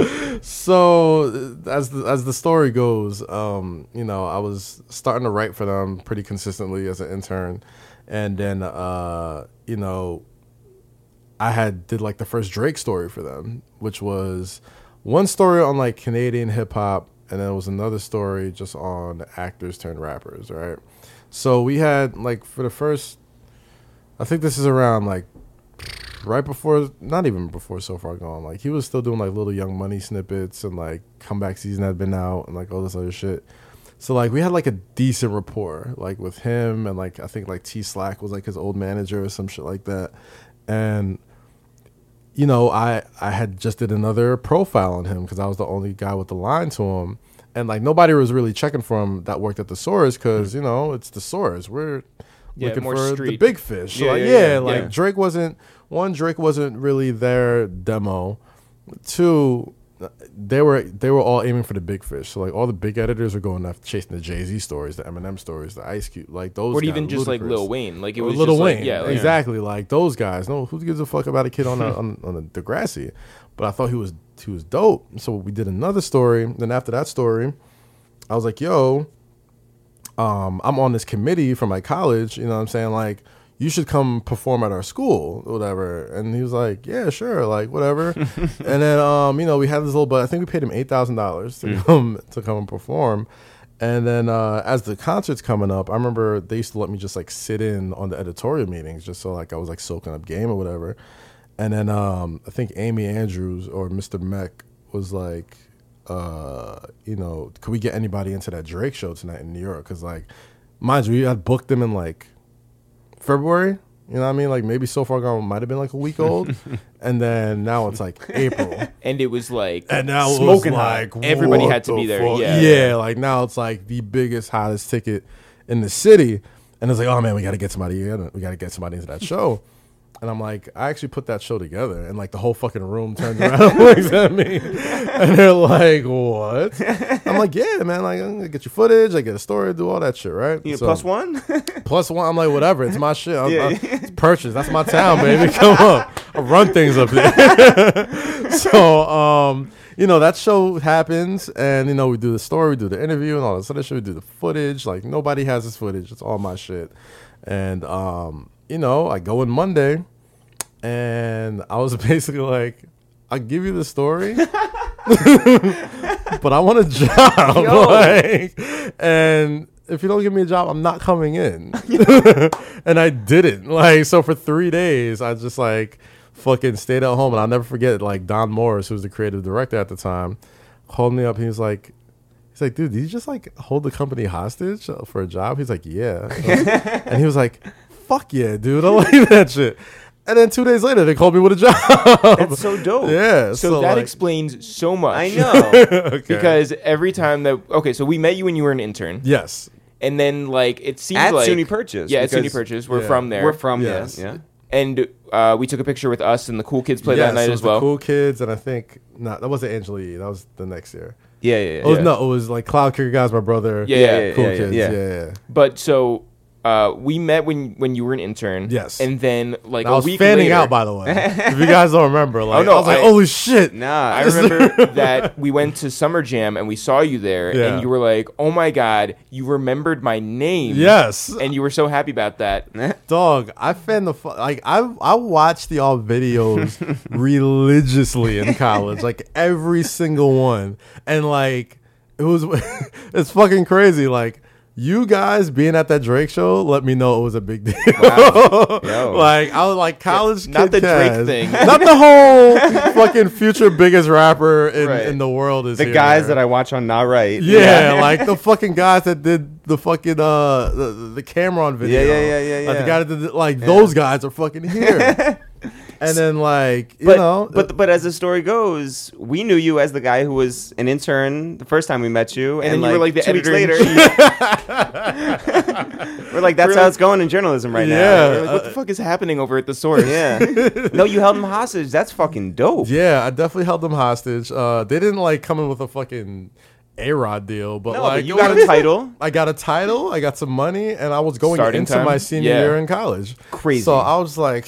So as the, as the story goes, um, you know, I was starting to write for them pretty consistently as an intern. And then, uh, you know, I had did, like, the first Drake story for them, which was one story on, like, Canadian hip-hop, and then there was another story just on actors turned rappers, right? So we had, like, for the first, I think this is around, like, right before, not even before So Far Gone. Like, he was still doing, like, Little Young Money snippets, and, like, Comeback Season had been out, and, like, all this other shit. So, like, we had, like, a decent rapport, like, with him, and, like, I think, like, T Slack was, like, his old manager or some shit like that. And you know, I, I had just did another profile on him because I was the only guy with the line to him. And, like, nobody was really checking for him that worked at the Source because, you know, it's the Source. We're Yeah, looking more for the street. big fish. So, Yeah, like, yeah, yeah, yeah, like, yeah. Drake wasn't, one, Drake wasn't really their demo. Two, they were they were all aiming for the big fish. So, like, all the big editors were going after chasing the Jay-Z stories, the Eminem stories, the Ice Cube, like, those Or guys, even just like Ludacris. Lil Wayne. Like it Or was Lil just Wayne, like, yeah, like, exactly. Like those guys. No, who gives a fuck about a kid on a, on on a Degrassi? But I thought he was he was dope. So we did another story. Then after that story, I was like, yo, um, I'm on this committee from my college. You know what I'm saying? Like, you should come perform at our school, or whatever. And he was like, yeah, sure, like, whatever. And then, um, you know, we had this little, but I think we paid him eight thousand dollars to Mm. come to come and perform. And then uh, as the concert's coming up, I remember they used to let me just like sit in on the editorial meetings just so like I was like soaking up game or whatever. And then um, I think Amy Andrews or Mister Meck was like, uh, you know, could we get anybody into that Drake show tonight in New York? Because like, mind you, we had booked them in like February. You know what I mean? Like maybe So Far Gone might have been like a week old. And then now it's like April. And it was like And now smoking it was hot. like, Everybody what had to the be there. fuck? Yeah. yeah, like now it's like the biggest, hottest ticket in the city. And it's like, oh man, we got to get somebody in. We got to get somebody into that show. And I'm like, I actually put that show together. And like the whole fucking room turns around and looks at me. And they're like, what? I'm like, yeah, man. Like, I'm going to get your footage. I get a story, do all that shit, right? You So- plus one? Plus one, I'm like, whatever. It's my shit. I'm, Yeah. I'm- it's purchase. That's my town, baby. Come on. I run things up there. So, um, you know, that show happens, and, you know, we do the story, we do the interview, and all this other shit. We do the footage. Like, nobody has this footage. It's all my shit. And, um, you know, I go in Monday, and I was basically like, I'll give you the story, but I want a job. Yo. Like, and if you don't give me a job, I'm not coming in. And I didn't. Like, so for three days, I just like fucking stayed at home. And I'll never forget, like, Don Morris, who was the creative director at the time, called me up. He was like, he's like, dude, did you just like hold the company hostage for a job? He's like, yeah. And he was like, fuck yeah, dude. I like that shit. And then two days later, they called me with a job. That's so dope. Yeah. So, that like, explains so much. I know. okay. Because every time that okay, so we met you when you were an intern, yes. and then like it seemed At like SUNY Purchase. yeah, at SUNY because Purchase, we're yeah, from there. We're from Yes. there. Yeah. and uh, we took a picture with us and the cool kids played yes, that night it was as well. The Cool Kids, and I think no, that wasn't Angela Yee. That was the next year. Yeah, yeah, yeah. It was, Yeah. No, it was like Cloud Kicker Guys, my brother. Yeah, yeah, yeah, Cool yeah, Kids. yeah. Yeah, yeah. But so uh, we met when when you were an intern. Yes. and then like I a was week fanning later, out, by the way. If you guys don't remember, like, Oh, no, I was like, I- holy shit. Nah. I remember that we went to Summer Jam and we saw you there, Yeah. and you were like, "Oh my god, you remembered my name!" Yes. and you were so happy about that. Dog, I fan the fu- like I I watched the all videos religiously in college, like every single one, and like it was it's fucking crazy. Like you guys being at that Drake show let me know it was a big deal. Wow. Yo. Like I was like college Yeah, not kid the Drake Kaz. thing. not the whole fucking future biggest rapper in, Right. in the world is The here. guys that I watch on Not Right. Yeah, like the fucking guys that did the fucking uh the, the Cameron video. Yeah, yeah, yeah, yeah, Like the yeah. guy that did the, like those guys are fucking here. And then like you But, know, but but as the story goes, we knew you as the guy who was an intern the first time we met you, and, then you were like the two weeks editor later. in We're like, that's We're how like- it's going in journalism right Yeah. now. You're like, what the fuck is happening over at the source? Yeah. No, you held him hostage. That's fucking dope. yeah, I definitely held them hostage. Uh, they didn't like come in with a fucking A-Rod deal, but No, like but you it got was- a title. I got a title, I got some money, and I was going Starting into time? my senior Yeah. year in college. Crazy. So I was like,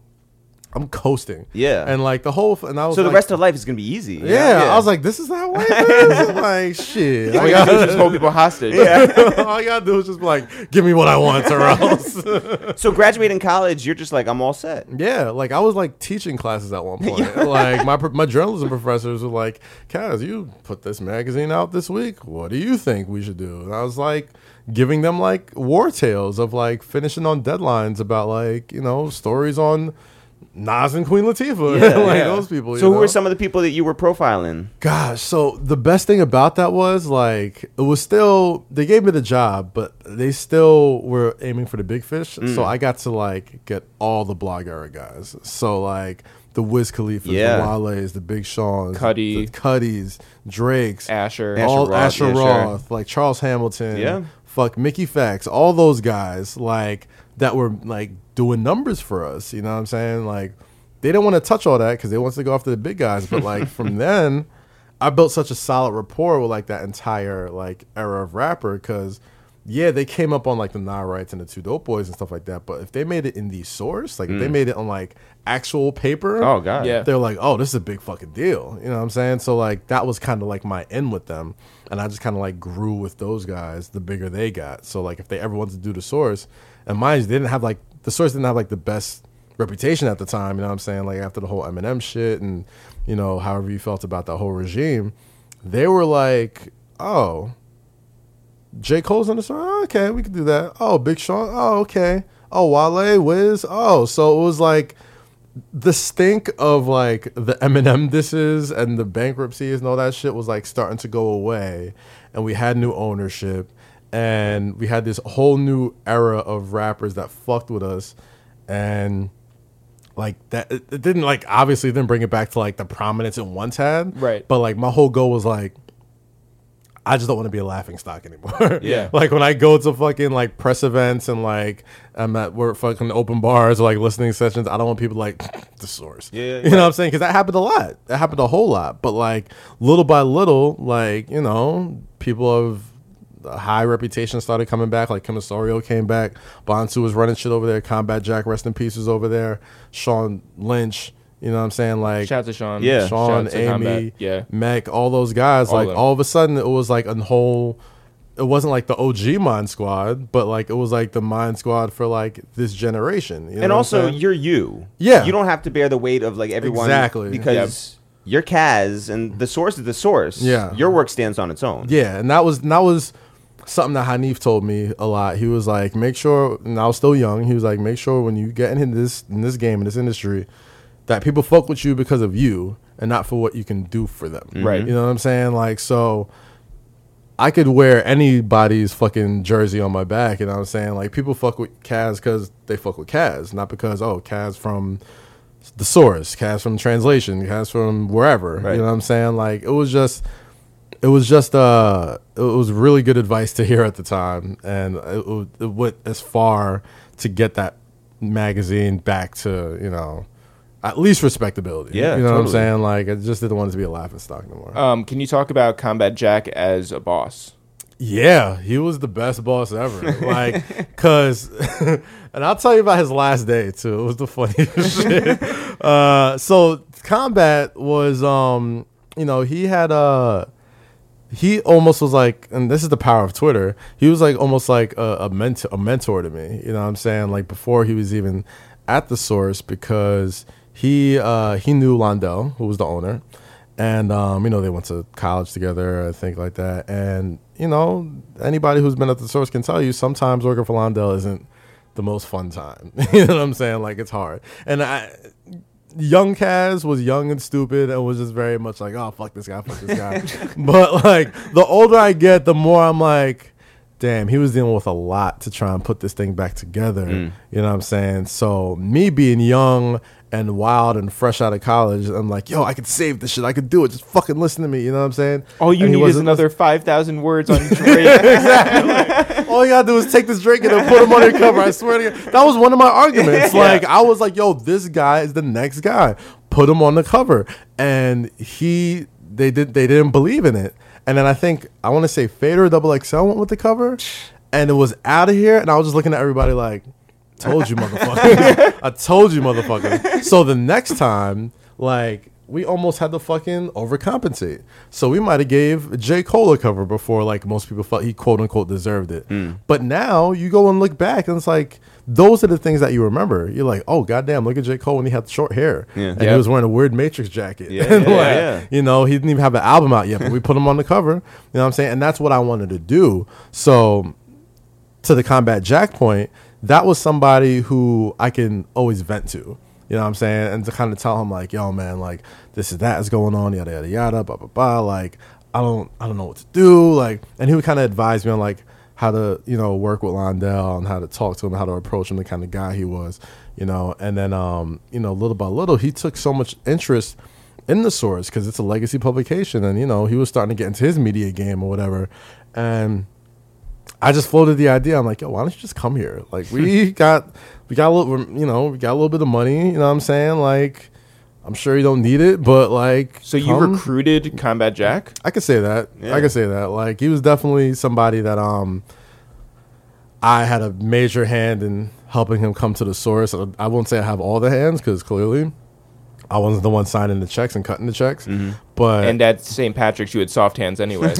I'm coasting. Yeah. And like the whole, and I was So the like, rest of life is gonna be easy. you know? yeah, I was like, this is how life is. Like shit. All I you gotta do is gotta- just hold people hostage. All I gotta do is just be like, give me what I want or else. So graduating college, you're just like, I'm all set. Yeah, like I was like teaching classes at one point. Like my my journalism professors were like, Kaz, you put this magazine out this week. What do you think we should do? And I was like giving them like war tales of like finishing on deadlines about like, you know, stories on Nas and Queen Latifah. Yeah, like yeah. those people. So you who know? were some of the people that you were profiling? Gosh, so the best thing about that was like it was still they gave me the job, but they still were aiming for the big fish. Mm. So I got to like get all the blog era guys. So like the Wiz Khalifa, Yeah. the Wale's, the Big Sean's, Cudi. the Cuddies, Drake's, Asher. Asher all Roth, Asher yeah, sure. Roth, like Charles Hamilton, Yeah. fuck Mickey Fax, all those guys like that were like doing numbers for us. You know what I'm saying? Like they didn't want to touch all that because they wanted to go after the big guys. But like from then, I built such a solid rapport with like that entire like era of rapper because yeah, they came up on like the Nah Rights and the Two Dope Boys and stuff like that. But if they made it in the source, like if they made it on like actual paper, Oh god. Yeah. they're like, oh, this is a big fucking deal. You know what I'm saying? So like that was kind of like my in with them, and I just kind of like grew with those guys the bigger they got. So like if they ever wanted to do the source, and mind you, they didn't have like the source didn't have like the best reputation at the time. You know what I'm saying? Like after the whole Eminem shit and you know however you felt about that whole regime, they were like, oh, J. Cole's on the song? Oh, okay, we can do that. Oh, Big Sean? Oh, okay. Oh, Wale, Wiz? Oh, so it was like the stink of like the Eminem disses and the bankruptcies and all that shit was like starting to go away. And we had new ownership and we had this whole new era of rappers that fucked with us. And like that, it, it didn't like, obviously it didn't bring it back to like the prominence it once had. Right. But like my whole goal was like, I just don't want to be a laughing stock anymore. Yeah. Like when I go to fucking like press events and like I'm at work fucking open bars or like listening sessions, I don't want people like the source. Yeah, You know what I'm saying? Because that happened a lot. That happened a whole lot. But like little by little, like, you know, people of a high reputation started coming back. Like Kim Osorio came back. Bonsu was running shit over there. Combat Jack, rest in peace, was over there. Sean Lynch. You know what I'm saying? Like Shout out to Sean. Yeah. Sean, Shout out to Amy, Combat. Yeah. Mac, all those guys. All like of them. all of a sudden, it was like a whole. It wasn't like the O G Mind Squad, but like it was like the Mind Squad for like this generation. You know And what I'm also, saying? you're you. Yeah. You don't have to bear the weight of like everyone. Exactly. Because you're Kaz, and the source is the source. Yeah. Your work stands on its own. Yeah, and that was and that was something that Hanif told me a lot. He was like, make sure. And I was still young. He was like, make sure when you get in this in this game in this industry, that people fuck with you because of you and not for what you can do for them. Right. You know what I'm saying? Like, so I could wear anybody's fucking jersey on my back. You know what I'm saying? Like, people fuck with Kaz because they fuck with Kaz, not because, oh, Kaz from the source, Kaz from translation, Kaz from wherever. Right. You know what I'm saying? Like, it was just, it was just, uh, it was really good advice to hear at the time. And it, it went as far to get that magazine back to, you know, at least respectability. Yeah, you know what I'm totally. saying? Like, I just didn't want it to be a laughing stock anymore. Um, can you talk about Combat Jack as a boss? Yeah, he was the best boss ever. Like, cause, and I'll tell you about his last day too. It was the funniest shit. Uh, so Combat was, um, you know, he had uh he almost was like, and this is the power of Twitter. He was like almost like a, a mentor, a mentor to me. You know what I'm saying? Like before he was even at the source, because he uh, he knew Londell, who was the owner, and um, you know they went to college together, I think, like that. And you know anybody who's been at the source can tell you sometimes working for Londell isn't the most fun time. You know what I'm saying? Like it's hard. And I. Young Kaz was young and stupid and was just very much like, oh, fuck this guy, fuck this guy. But like the older I get, the more I'm like, damn, he was dealing with a lot to try and put this thing back together. Mm. You know what I'm saying? So me being young and wild and fresh out of college, I'm like, yo, I could save this shit. I could do it. Just fucking listen to me. You know what I'm saying? All you And he need is wasn't another five thousand words on Drake. exactly. All you gotta do is take this drink and then put him on your cover. I swear to God, that was one of my arguments. Yeah. Like I was like, "Yo, this guy is the next guy. Put him on the cover." And he, they did, they didn't believe in it. And then I think I want to say Fader or Double X L went with the cover, and it was out of here. And I was just looking at everybody like, "Told you, motherfucker! I told you, motherfucker!" So the next time, like. We almost had to fucking overcompensate. So we might have gave J. Cole a cover before, like, most people felt he quote-unquote deserved it. Mm. But now you go and look back, and it's like, those are the things that you remember. You're like, oh, goddamn, look at J. Cole when he had short hair. Yeah. And Yep. he was wearing a weird Matrix jacket. Yeah, And, yeah, like, yeah. You know, he didn't even have an album out yet, but we put him on the cover. You know what I'm saying? And that's what I wanted to do. So to the Combat Jack point, that was somebody who I can always vent to. You know what I'm saying? And to kind of tell him like, yo, man, like this is that is going on, yada yada yada, blah blah blah. Like I don't I don't know what to do. Like, and he would kind of advise me on like how to, you know, work with Londell and how to talk to him, how to approach him, the kind of guy he was, you know. And then um, you know, little by little, he took so much interest in the source because it's a legacy publication, and you know, he was starting to get into his media game or whatever. And I just floated the idea. I'm like, yo, why don't you just come here? Like, we got, we got a little, you know, we got a little bit of money. You know what I'm saying? Like, I'm sure you don't need it, but like, So you come. recruited Combat Jack? I could say that. Yeah. I could say that. Like, he was definitely somebody that, um, I had a major hand in helping him come to the source. I won't say I have all the hands because clearly I wasn't the one signing the checks and cutting the checks. Mm-hmm. But and at Saint Patrick's, you had soft hands anyways.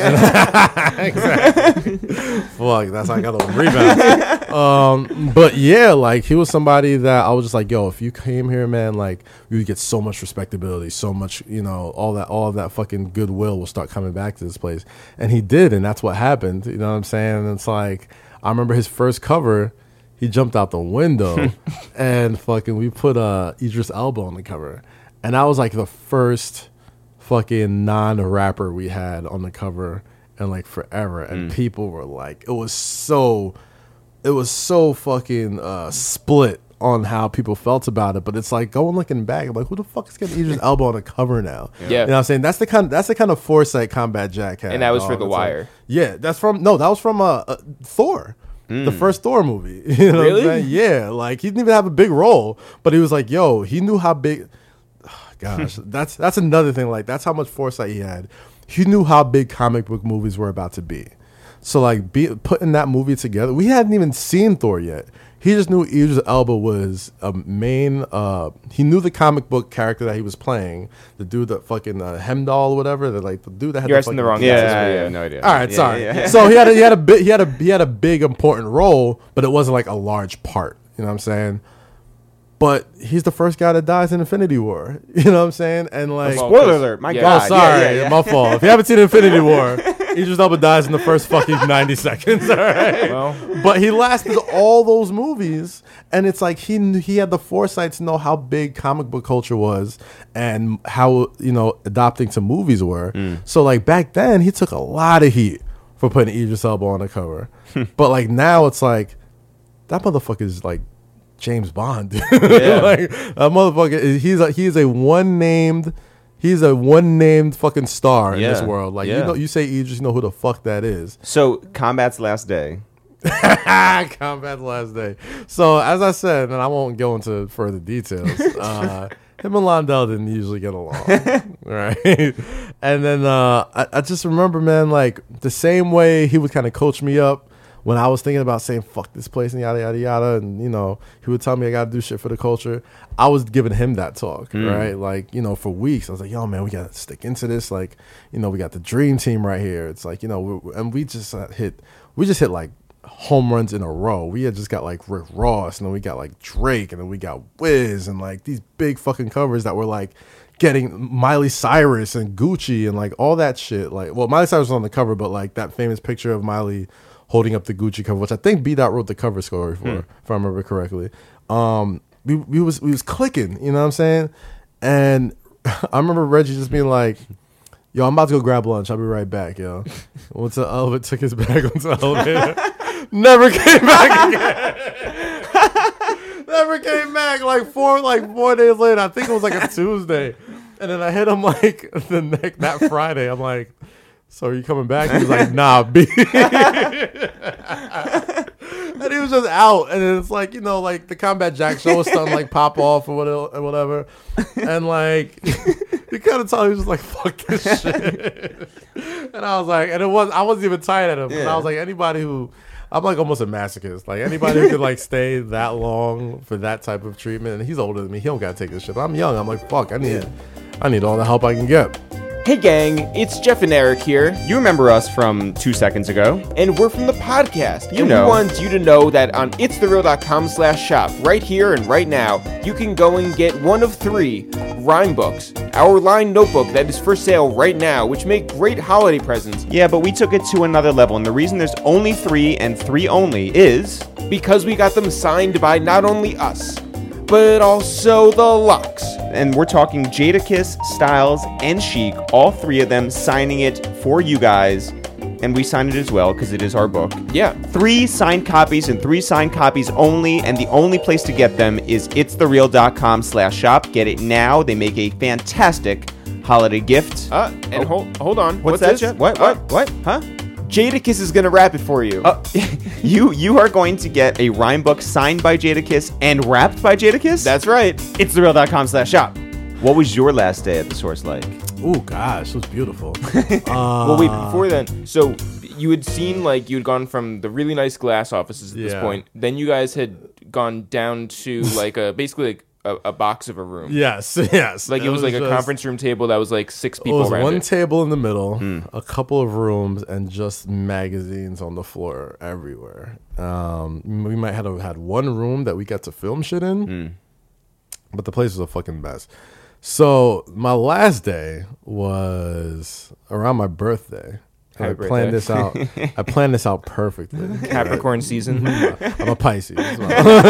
Exactly. Fuck, that's how I got the rebound. um, but yeah, like he was somebody that I was just like, yo, if you came here, man, like you would get so much respectability, so much, you know, all that, all of that fucking goodwill will start coming back to this place. And he did, and that's what happened. You know what I'm saying? And it's like, I remember his first cover. He jumped out the window, and fucking we put uh, Idris Elba on the cover, and that was like the first fucking non-rapper we had on the cover in like forever, and mm. people were like, it was so, it was so fucking uh, split on how people felt about it. But it's like going looking back, I'm like, who the fuck is getting Idris Elba on the cover now? Yeah, you know what I'm saying? That's the kind, that's the kind of foresight Combat Jack had, and that was for dog. The It's Wire. Like, yeah, that's from no, that was from uh, uh, Thor. Mm. The first Thor movie. You know really? What I'm saying? Yeah. Like, he didn't even have a big role, but he was like, yo, he knew how big. Oh, gosh, that's that's another thing. Like, that's how much foresight he had. He knew how big comic book movies were about to be. So, like, be, putting that movie together, we hadn't even seen Thor yet. He just knew Idris Elba was a main. Uh, he knew the comic book character that he was playing, the dude that fucking uh, Hemdall or whatever. The, like the dude that had. You're the, asking the wrong. Yeah, guys. yeah, yeah, no idea. All right, yeah, sorry. Yeah, yeah. So he had a, he had a big he had a he had a big important role, but it wasn't like a large part. You know what I'm saying? But he's the first guy that dies in Infinity War. You know what I'm saying? And like, Well, Spoiler alert! My yeah. God. oh, sorry, Yeah, yeah, yeah. my fault. If you haven't seen Infinity War, Idris Elba dies in the first fucking ninety seconds. All right. Well, But he lasted all those movies, and it's like he knew, he had the foresight to know how big comic book culture was and how, you know, adopting to movies were. Mm. So like back then, he took a lot of heat for putting Idris Elba on the cover. But like now, it's like that motherfucker is like James Bond. Yeah. Like that motherfucker is, he's a, he's a one named. He's a one named fucking star in this Yeah. world. Like Yeah. you know, you say Idris, you know who the fuck that is. So, Combat's last day. Combat last day. So as I said, and I won't go into further details. Uh, him and Londell didn't usually get along, right? And then uh, I, I just remember, man, like the same way he would kind of coach me up when I was thinking about saying fuck this place and yada yada yada, and you know he would tell me I gotta do shit for the culture. I was giving him that talk, Mm. right? Like, you know, for weeks I was like, yo man, we gotta stick into this. Like, you know, we got the dream team right here. It's like, you know, we, and we just uh, hit, we just hit like home runs in a row. We had just got like Rick Ross, and then we got like Drake, and then we got Wiz, and like these big fucking covers that were like getting Miley Cyrus and Gucci and like all that shit. Like, well, Miley Cyrus was on the cover, but like that famous picture of Miley holding up the Gucci cover, which I think B Dot wrote the cover story for, Hmm. if I remember correctly. Um, we we was we was clicking, you know what I'm saying? And I remember Reggie just being like, yo, I'm about to go grab lunch. I'll be right back, yo. Went to the elevator, took his bag onto the elevator. Never came back again. Never came back. Like four, like four days later. I think it was like a Tuesday. And then I hit him like the next that Friday. I'm like, so are you coming back? He was like, nah, B. And he was just out. And then it's like, you know, like the Combat Jack show was starting to like pop off or whatever. whatever. And like, you kind of tell he was just like, fuck this shit. And I was like, and it was, I wasn't even tired at him. And Yeah. I was like, anybody who, I'm like almost a masochist. Like anybody who could like stay that long for that type of treatment. And he's older than me. He don't got to take this shit. But I'm young. I'm like, fuck, I need, I need all the help I can get. hey gang, it's Jeff and Eric here, You remember us from two seconds ago. and we're from the podcast. You and know. we want you to know that on its the real dot com slash shop, right here and right now, you can go and get one of three rhyme books, our line notebook that is for sale right now, which make great holiday presents Yeah, but we took it to another level, and the reason there's only three and three only is because we got them signed by not only us, but also the Lux. and we're talking Jadakiss, Styles, and Chic, all three of them signing it for you guys, and we signed it as well because it is our book. Yeah. Three signed copies and three signed copies only, and the only place to get them is its the real dot com slash shop. Get it now. They make a fantastic holiday gift. Uh, and hold hold on. What's, that, this? Jeff? What? Uh, What? What? Huh? Jadakiss is gonna rap it for you. Uh, you you are going to get a rhyme book signed by Jadakiss and rapped by Jadakiss? That's right. it's the real dot com slash shop. What was your last day at the source like? Oh gosh, it was beautiful. uh, Well, wait, before then, so you had seen like you had gone from the really nice glass offices at this Yeah. point. Then you guys had gone down to like a basically like a, a box of a room. Yes, yes. Like it, was, like a just- conference room table that was like six It people was around one it. table in the middle, Hmm. a couple of rooms, and just magazines on the floor everywhere. Um, we might have had one room that we got to film shit in, Hmm. but the place was a fucking mess. So my last day was around my birthday. And I Happy planned birthday. this out. I planned this out perfectly. Capricorn season. I'm a Pisces. Doesn't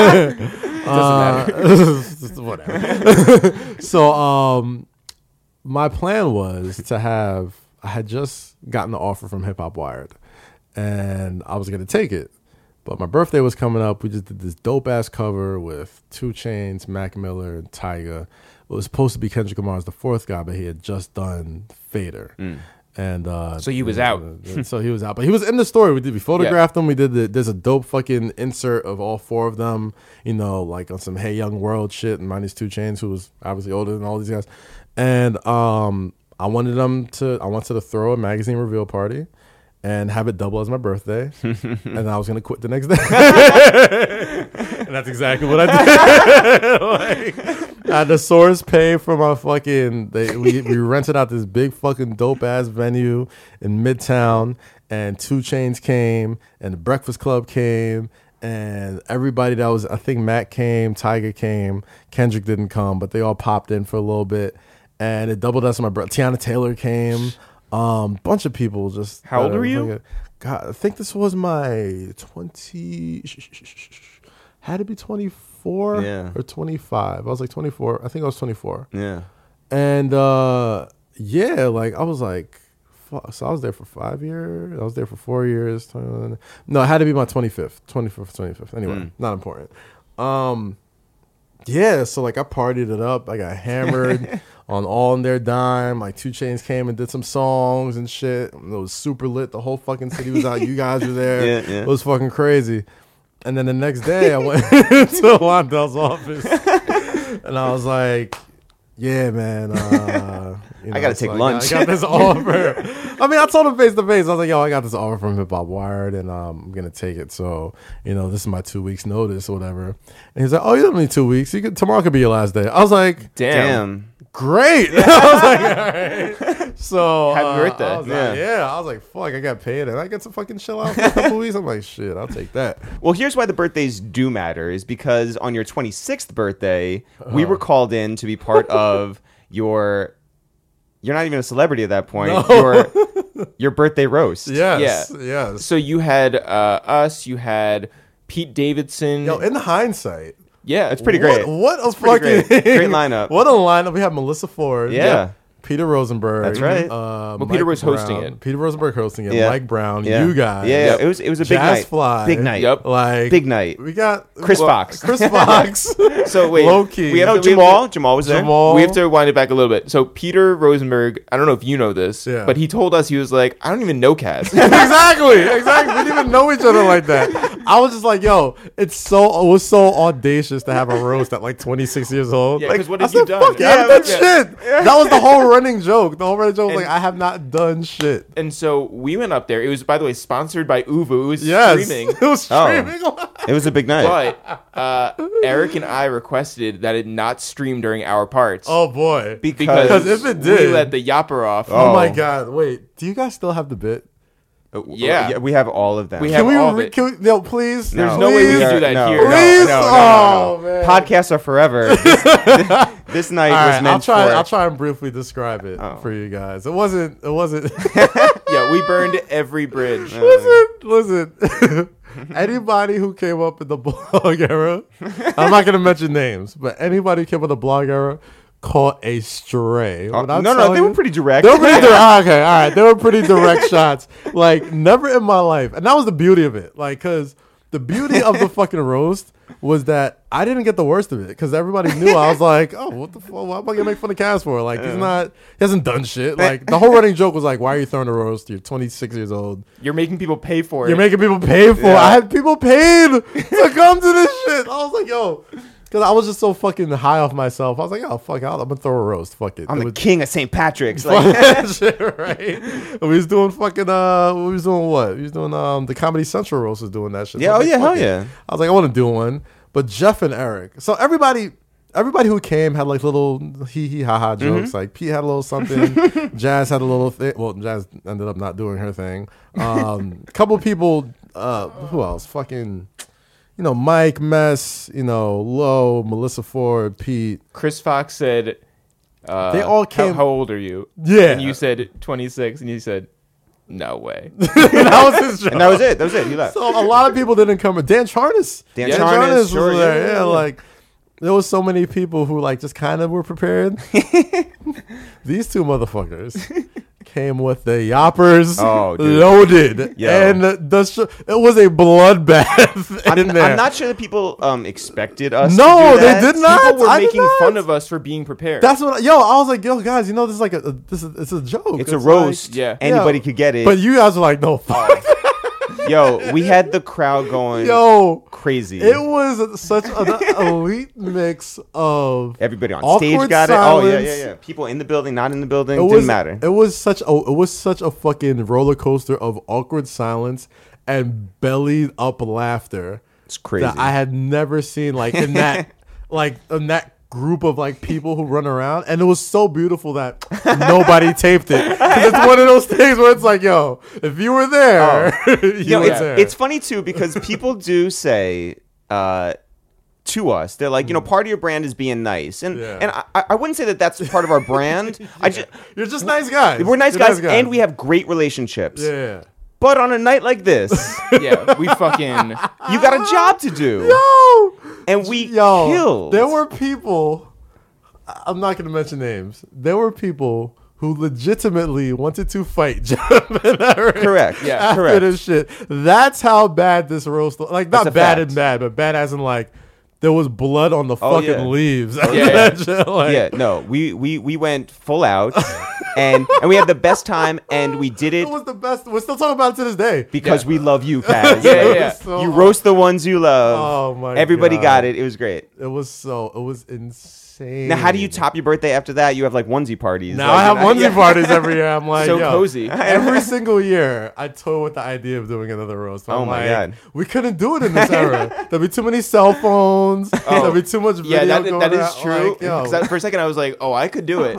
matter. Whatever. So, um, my plan was to have. I had just gotten the offer from Hip Hop Wired, and I was gonna take it. But my birthday was coming up. We just did this dope ass cover with Two Chainz, Mac Miller, and Tyga. It was supposed to be Kendrick Lamar's the fourth guy, but he had just done Fader. And uh, So he was out. so he was out, but he was in the story. We did. We photographed him. We did. The, there's a dope fucking insert of all four of them. You know, like on some Hey Young World shit, and minus Two Chainz, who was obviously older than all these guys. And um, I wanted them to. I wanted to throw a magazine reveal party and have it double as my birthday, and I was gonna quit the next day. And that's exactly what I did. Like, I had the source pay for my fucking. They, we we rented out this big fucking dope ass venue in Midtown, and Two Chainz came, and the Breakfast Club came, and everybody that was. I think Matt came, Tyga came, Kendrick didn't come, but they all popped in for a little bit, and it doubled us. My bro- Tiana Taylor came. Um, bunch of people just. How old uh, were you? fucking- God, I think this was my twenty. Had to be twenty-four Yeah. or twenty-five. I was like twenty-four. I think I was twenty-four. Yeah. And uh, yeah, like I was like, fuck. So I was there for five years. I was there for four years. twenty No, it had to be my twenty-fifth, twenty-fifth, twenty-fifth. Anyway, Mm. not important. Um, yeah. So like I partied it up. I got hammered on all in their dime. Like Two Chainz came and did some songs and shit. It was super lit. The whole fucking city was out. You guys were there. Yeah, yeah. It was fucking crazy. And then the next day I went to Londell's office and I was like, yeah, man. Uh, you I gotta so take I got- lunch. I got this offer. I mean, I told him face to face. I was like, yo, I got this offer from Hip Hop Wired and um, I'm going to take it. So, you know, this is my two weeks notice or whatever. And he's like, oh, you don't need two weeks. You could, tomorrow could be your last day. I was like, Damn. Damn. great. I was like, all right. So Happy uh, birthday. I was Yeah. like, yeah. I was like, fuck, I got paid and I get to fucking chill out for a couple weeks. I'm like, shit, I'll take that. Well, here's why the birthdays do matter is because on your twenty-sixth birthday, we were called in to be part of your. You're not even a celebrity at that point. No. Your your birthday roast. Yes. Yeah. Yes. So you had uh, us. You had Pete Davidson. Yo, in hindsight, yeah, It's pretty what, great. What a pretty fucking great. Great lineup. What a lineup! We have Melissa Ford. Yeah. Peter Rosenberg. That's right. Uh, Well, Peter Mike was hosting Brown. it. Peter Rosenberg hosting it. Yeah. Mike Brown. Yeah. You guys. Yeah, Yep. it was it was a big Jazz night. Fly. Big night. Yep. Like Big night. We got Chris well, Fox. Chris Fox. So wait, Low key. We have Oh, to, we have Jamal. to- Jamal was there. Jamal. We have to wind it back a little bit. So Peter Rosenberg, I don't know if you know this, Yeah. but he told us he was like, I don't even know Kaz. exactly. Exactly. We didn't even know each other like that. I was just like, yo, it's so it was so audacious to have a roast at like twenty-six years old. Yeah, like, 'cause what I have you said, done? fuck yeah, I Yeah, haven't done yeah. shit. That was the whole running joke. The whole running joke was And- like, I have not done shit. And so we went up there. It was, by the way, sponsored by Uvu. It was Yes. streaming. It was Oh. streaming. It was a big night. But uh, Eric and I requested that it not stream during our parts. Oh boy. because Because if it we did- let the yapper off. Oh, Oh. my god. Wait, do you guys still have the bit? Uh, Yeah. we have all of them. We Can have we all of re- it. can we, no, please? There's no way we Please? can do that No. here. No, Please? no, no, no, Oh, no. man. Podcasts are forever. This, this, this night All was right, meant I'll try. for. I'll try and briefly describe it Oh. for you guys. It wasn't. It wasn't. Yeah, we burned every bridge. listen, listen. Anybody who came up in the blog era, I'm not gonna mention names, but anybody who came up in the blog era caught a stray. Oh, When I'm no, no, telling they were you- pretty direct. They were pretty direct. Ah, okay, all right. They were pretty direct shots. Like never in my life, and that was the beauty of it. Like, cause the beauty of the fucking roast was that I didn't get the worst of it because everybody knew. I was like, oh, what the fuck? Why am I gonna make fun of Cass for? Like, he's not. He hasn't done shit. Like the whole running joke was like, why are you throwing a roast? You're twenty-six years old. You're making people pay for it. You're making people pay for. it. I had people paid to come to this shit. I was like, yo. Because I was just so fucking high off myself. I was like, oh, fuck, I'm going to throw a roast. Fuck it. I'm it the was, king of Saint Patrick's. fuck Like, that shit, right? And we was doing fucking, uh, we was doing what? We was doing, um, the Comedy Central roast was doing that shit. So yeah, I oh was like, yeah, hell fuck it. yeah. I was like, I want to do one. But Jeff and Eric. So everybody, everybody who came had like little hee hee ha ha jokes. Mm-hmm. Like Pete had a little something. Jazz had a little thing. Well, Jazz ended up not doing her thing. Um, a couple people, uh, who else? Fucking, you know, Mike, Mess, you know, Lowe, Melissa Ford, Pete. Chris Fox said, uh, They all how, came- how old are you? Yeah. And you said twenty-six, and you said, no way. That was his joke. And that was it. That was it. He left. So a lot of people didn't come. Dan Charnas. Dan Dan Charnas, Charnas sure, was yeah, there. yeah, Yeah, yeah. like there was so many people who like just kind of were prepared. These two motherfuckers came with the yoppers Oh, dude. loaded, Yo. and the sh- it was a bloodbath I'm, in there. I'm not sure that people um expected us. No, to do they that. did not. People were I did making not. fun of us for being prepared. That's what. Yo, I was like, yo, guys, you know, this is like a, a this is it's a joke. It's a like- roast. yeah. Anybody Yeah. could get it. But you guys were like, no, fuck. Yo, we had the crowd going Yo, crazy. it was such an elite mix of Everybody on awkward stage got it. Oh yeah, silence. yeah, yeah. People in the building, not in the building, It didn't was, matter. It was such a it was such a fucking roller coaster of awkward silence and bellied up laughter It's crazy. that I had never seen like in that like in that group of like people who run around, and it was so beautiful that nobody taped it. 'Cause it's one of those things where it's like, yo, if you were there, you You know, were it's, there. it's funny too because people do say uh, to us, they're like, you know, part of your brand is being nice, and Yeah. and I, I wouldn't say that that's part of our brand. I just You're just nice guys. we're nice You're guys, and we have great relationships. yeah. But on a night like this, yeah, we fucking. you got a job to do, Yo, and we yo, killed. there were people. I- I'm not going to mention names. There were people who legitimately wanted to fight Jeff and Eric. Correct. Yeah, after correct. this shit. That's how bad this roast. Like That's not a bad fact. and bad, but bad as in like there was blood on the Oh, fucking yeah. leaves. yeah, yeah. Shit, like- Yeah, no, we, we, we went full out, and and we had the best time, and we did it It was the best. We're still talking about it to this day. because Yeah. we love you, Kaz. Yeah, Like, yeah. So- You roast the ones you love. Oh my Everybody God. got it. It was great. It was so. It was insane. Now, how do you top your birthday after that? You have like onesie parties. Now Like, I have you know- onesie yeah. parties every year. I'm like, So yo, cozy. Every single year, I toy with the idea of doing another roast. I'm Oh my like, God. we couldn't do it in this era. There'd be too many cell phones. There'd be too much video Yeah, that, going that is around. true. Like, yo. 'Cause that- for a second, I was like, oh, I could do it.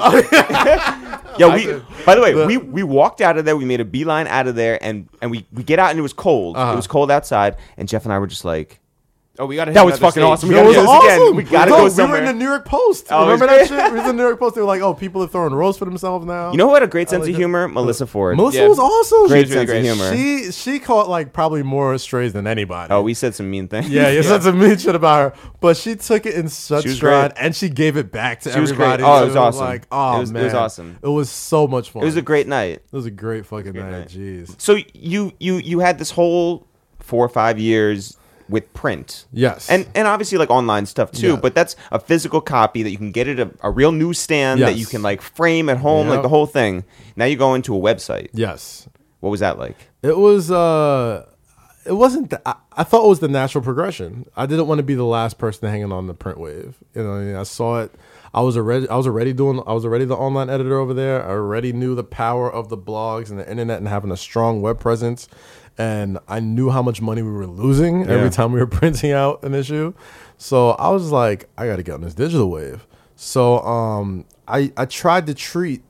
Yeah, we. did. By the way, The- we we walked out of there. We made a beeline out of there, and and we we get out, and it was cold. Uh-huh. It was cold outside, and Jeff and I were just like, Oh, we got to. That was fucking awesome. We It gotta was do this awesome. again. We gotta No, go We somewhere. were in the New York Post. Oh, Remember it was that shit? We was in the New York Post. They were like, "Oh, people are throwing roast for themselves now." you know who had a great sense like of that. humor? Melissa Ford. Melissa Yeah. was awesome. Great She's really sense of great. humor. She she caught like probably more strays than anybody. Oh, we said some mean things. Yeah, you said some mean shit about her, but she took it in such She was stride, great. and she gave it back to She was great. everybody. Oh, it was too. awesome. Like, oh It was- it man, was awesome. It was so much fun. It was a great night. It was a great fucking night. night. Jeez. So you you you had this whole four or five years with print. Yes. And and obviously like online stuff too, Yeah. but that's a physical copy that you can get at a, a real newsstand that Yes. you can like frame at home, Yep. like the whole thing. Now you go into a website. yes, What was that like? it was. uh It wasn't. The, I, I thought it was the natural progression. I didn't want to be the last person hanging on the print wave. You know, what I mean? I saw it. I was already. I was already doing. I was already the online editor over there. I already knew the power of the blogs and the internet and having a strong web presence. And I knew how much money we were losing Yeah. every time we were printing out an issue. So I was like, I got to get on this digital wave. So um, I I tried to treat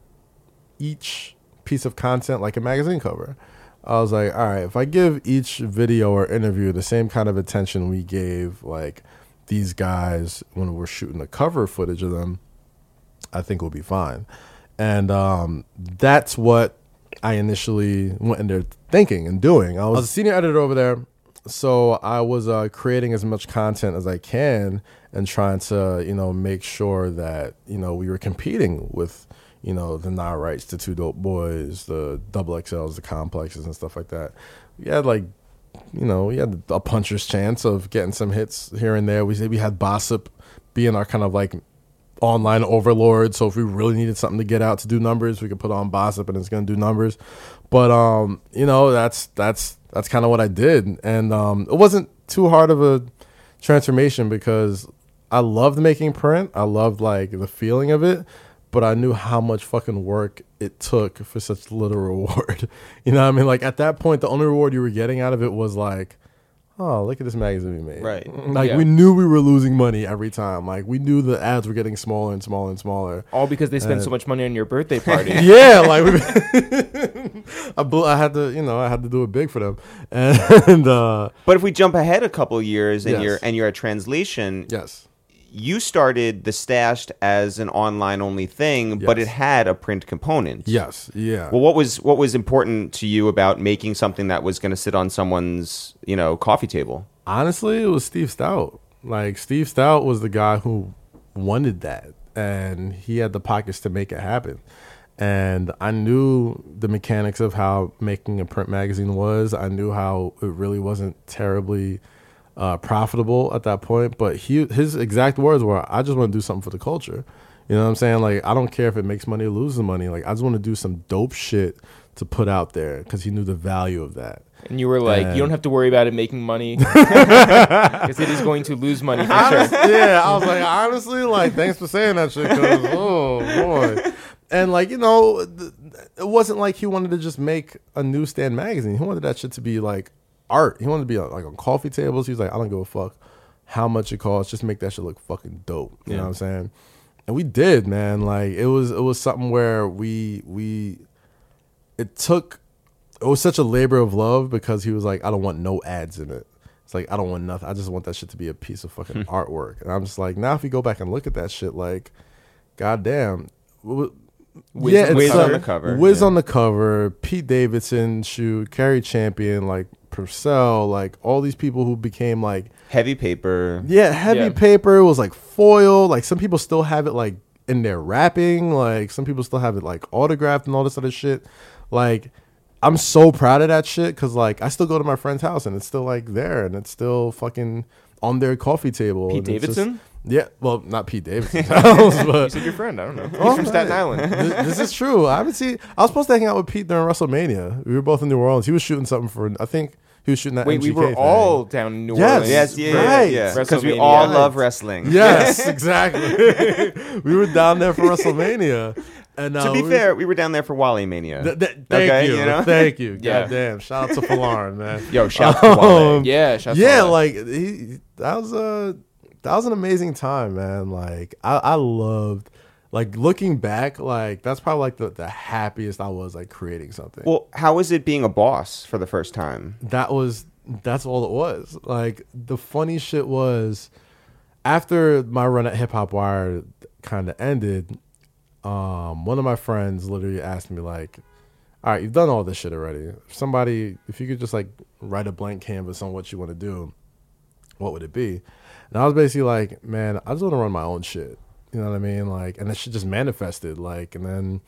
each piece of content like a magazine cover. I was like, all right, if I give each video or interview the same kind of attention we gave like these guys when we're shooting the cover footage of them, I think we'll be fine. And um, that's what I initially went in there thinking and doing. I was a senior editor over there, so I was uh, creating as much content as I can and trying to, you know, make sure that, you know, we were competing with, you know, the Nah Rights, the Two Dope Boys, the Double X Ls, the Complexes and stuff like that. We had like, you know, we had a puncher's chance of getting some hits here and there. We we had Bossip being our kind of like online overlord. So if we really needed something to get out to do numbers, we could put on Bossip and it's going to do numbers. But, um, you know, that's that's that's kind of what I did. And um, it wasn't too hard of a transformation because I loved making print. I loved like the feeling of it, but I knew how much fucking work it took for such little reward. You know what I mean? Like at that point, the only reward you were getting out of it was like, oh, look at this magazine we made. Right. Like Yeah. we knew we were losing money every time. Like we knew the ads were getting smaller and smaller and smaller. All because they spent Uh, so much money on your birthday party. Yeah, like we, I, blew, I had to, you know, I had to do it big for them. And uh, But if we jump ahead a couple years and Yes. you're and you're at Translation, yes, you started the Stashed as an online only thing, but Yes. it had a print component. yes, yeah. Well, what was what was important to you about making something that was going to sit on someone's, you know, coffee table? Honestly, it was Steve Stout. Like Steve Stout was the guy who wanted that, and he had the pockets to make it happen. And I knew the mechanics of how making a print magazine was. I knew how it really wasn't terribly uh, profitable at that point. But he, his exact words were, "I just want to do something for the culture." You know what I'm saying? Like, I don't care if it makes money or loses money. Like, I just want to do some dope shit to put out there because he knew the value of that. And you were like, And- you don't have to worry about it making money because it is going to lose money for sure. Yeah, I was like, honestly, like, thanks for saying that shit, because, oh, boy. And, like, you know, th- it wasn't like he wanted to just make a newsstand magazine. He wanted that shit to be, like, art. He wanted to be, like, on coffee tables. He was like, I don't give a fuck how much it costs. Just make that shit look fucking dope. You Yeah. know what I'm saying? And we did, man. Like, it was it was something where we, we, it took, it was such a labor of love because he was like, I don't want no ads in it. It's like, I don't want nothing. I just want that shit to be a piece of fucking artwork. And I'm just like, now if you go back and look at that shit, like, goddamn. w- Wiz yeah, on the it's cover. uh, on the cover, Wiz yeah. on the cover, Pete Davidson, shoot, Carrie Champion, like Purcell, like all these people who became like, Heavy paper. yeah, heavy Yeah. paper. It was like foil. Like some people still have it like in their wrapping. Like some people still have it like autographed and all this other shit. Like I'm so proud of that shit because like I still go to my friend's house and it's still like there and it's still fucking on their coffee table. Pete and it's just- Davidson? yeah, well, not Pete Davidson's house, You but said your friend. I don't know. He's Oh, from Staten right. Island. this, this is true. I haven't seen. I was supposed to hang out with Pete during WrestleMania. We were both in New Orleans. He was shooting something for. I think he was shooting that. Wait, we M G K were thing. all down in New Yes. Orleans. Yes, yeah, for Right. yeah, because we WrestleMania. all Right. love wrestling. Yes, exactly. We were down there for WrestleMania. And uh, To be we- fair, we were down there for Wally Mania. th- th- thank Okay, you, you know? thank you. Yeah. God damn! Shout out to Falarin, man. Yo, shout out to Wale. Um, Yeah, shouts to yeah, all that. like he, that was a that was an amazing time, man. Like I, I loved, like looking back, like that's probably like the, the happiest I was like creating something. Well, how was it being a boss for the first time? that was that's all it was. Like the funny shit was after my run at Hip Hop Wire kind of ended, um, one of my friends literally asked me like, all right, you've done all this shit already. If somebody, if you could just like write a blank canvas on what you want to do, what would it be? And I was basically like, man, I just want to run my own shit. You know what I mean? Like, and that shit just manifested. Like, and then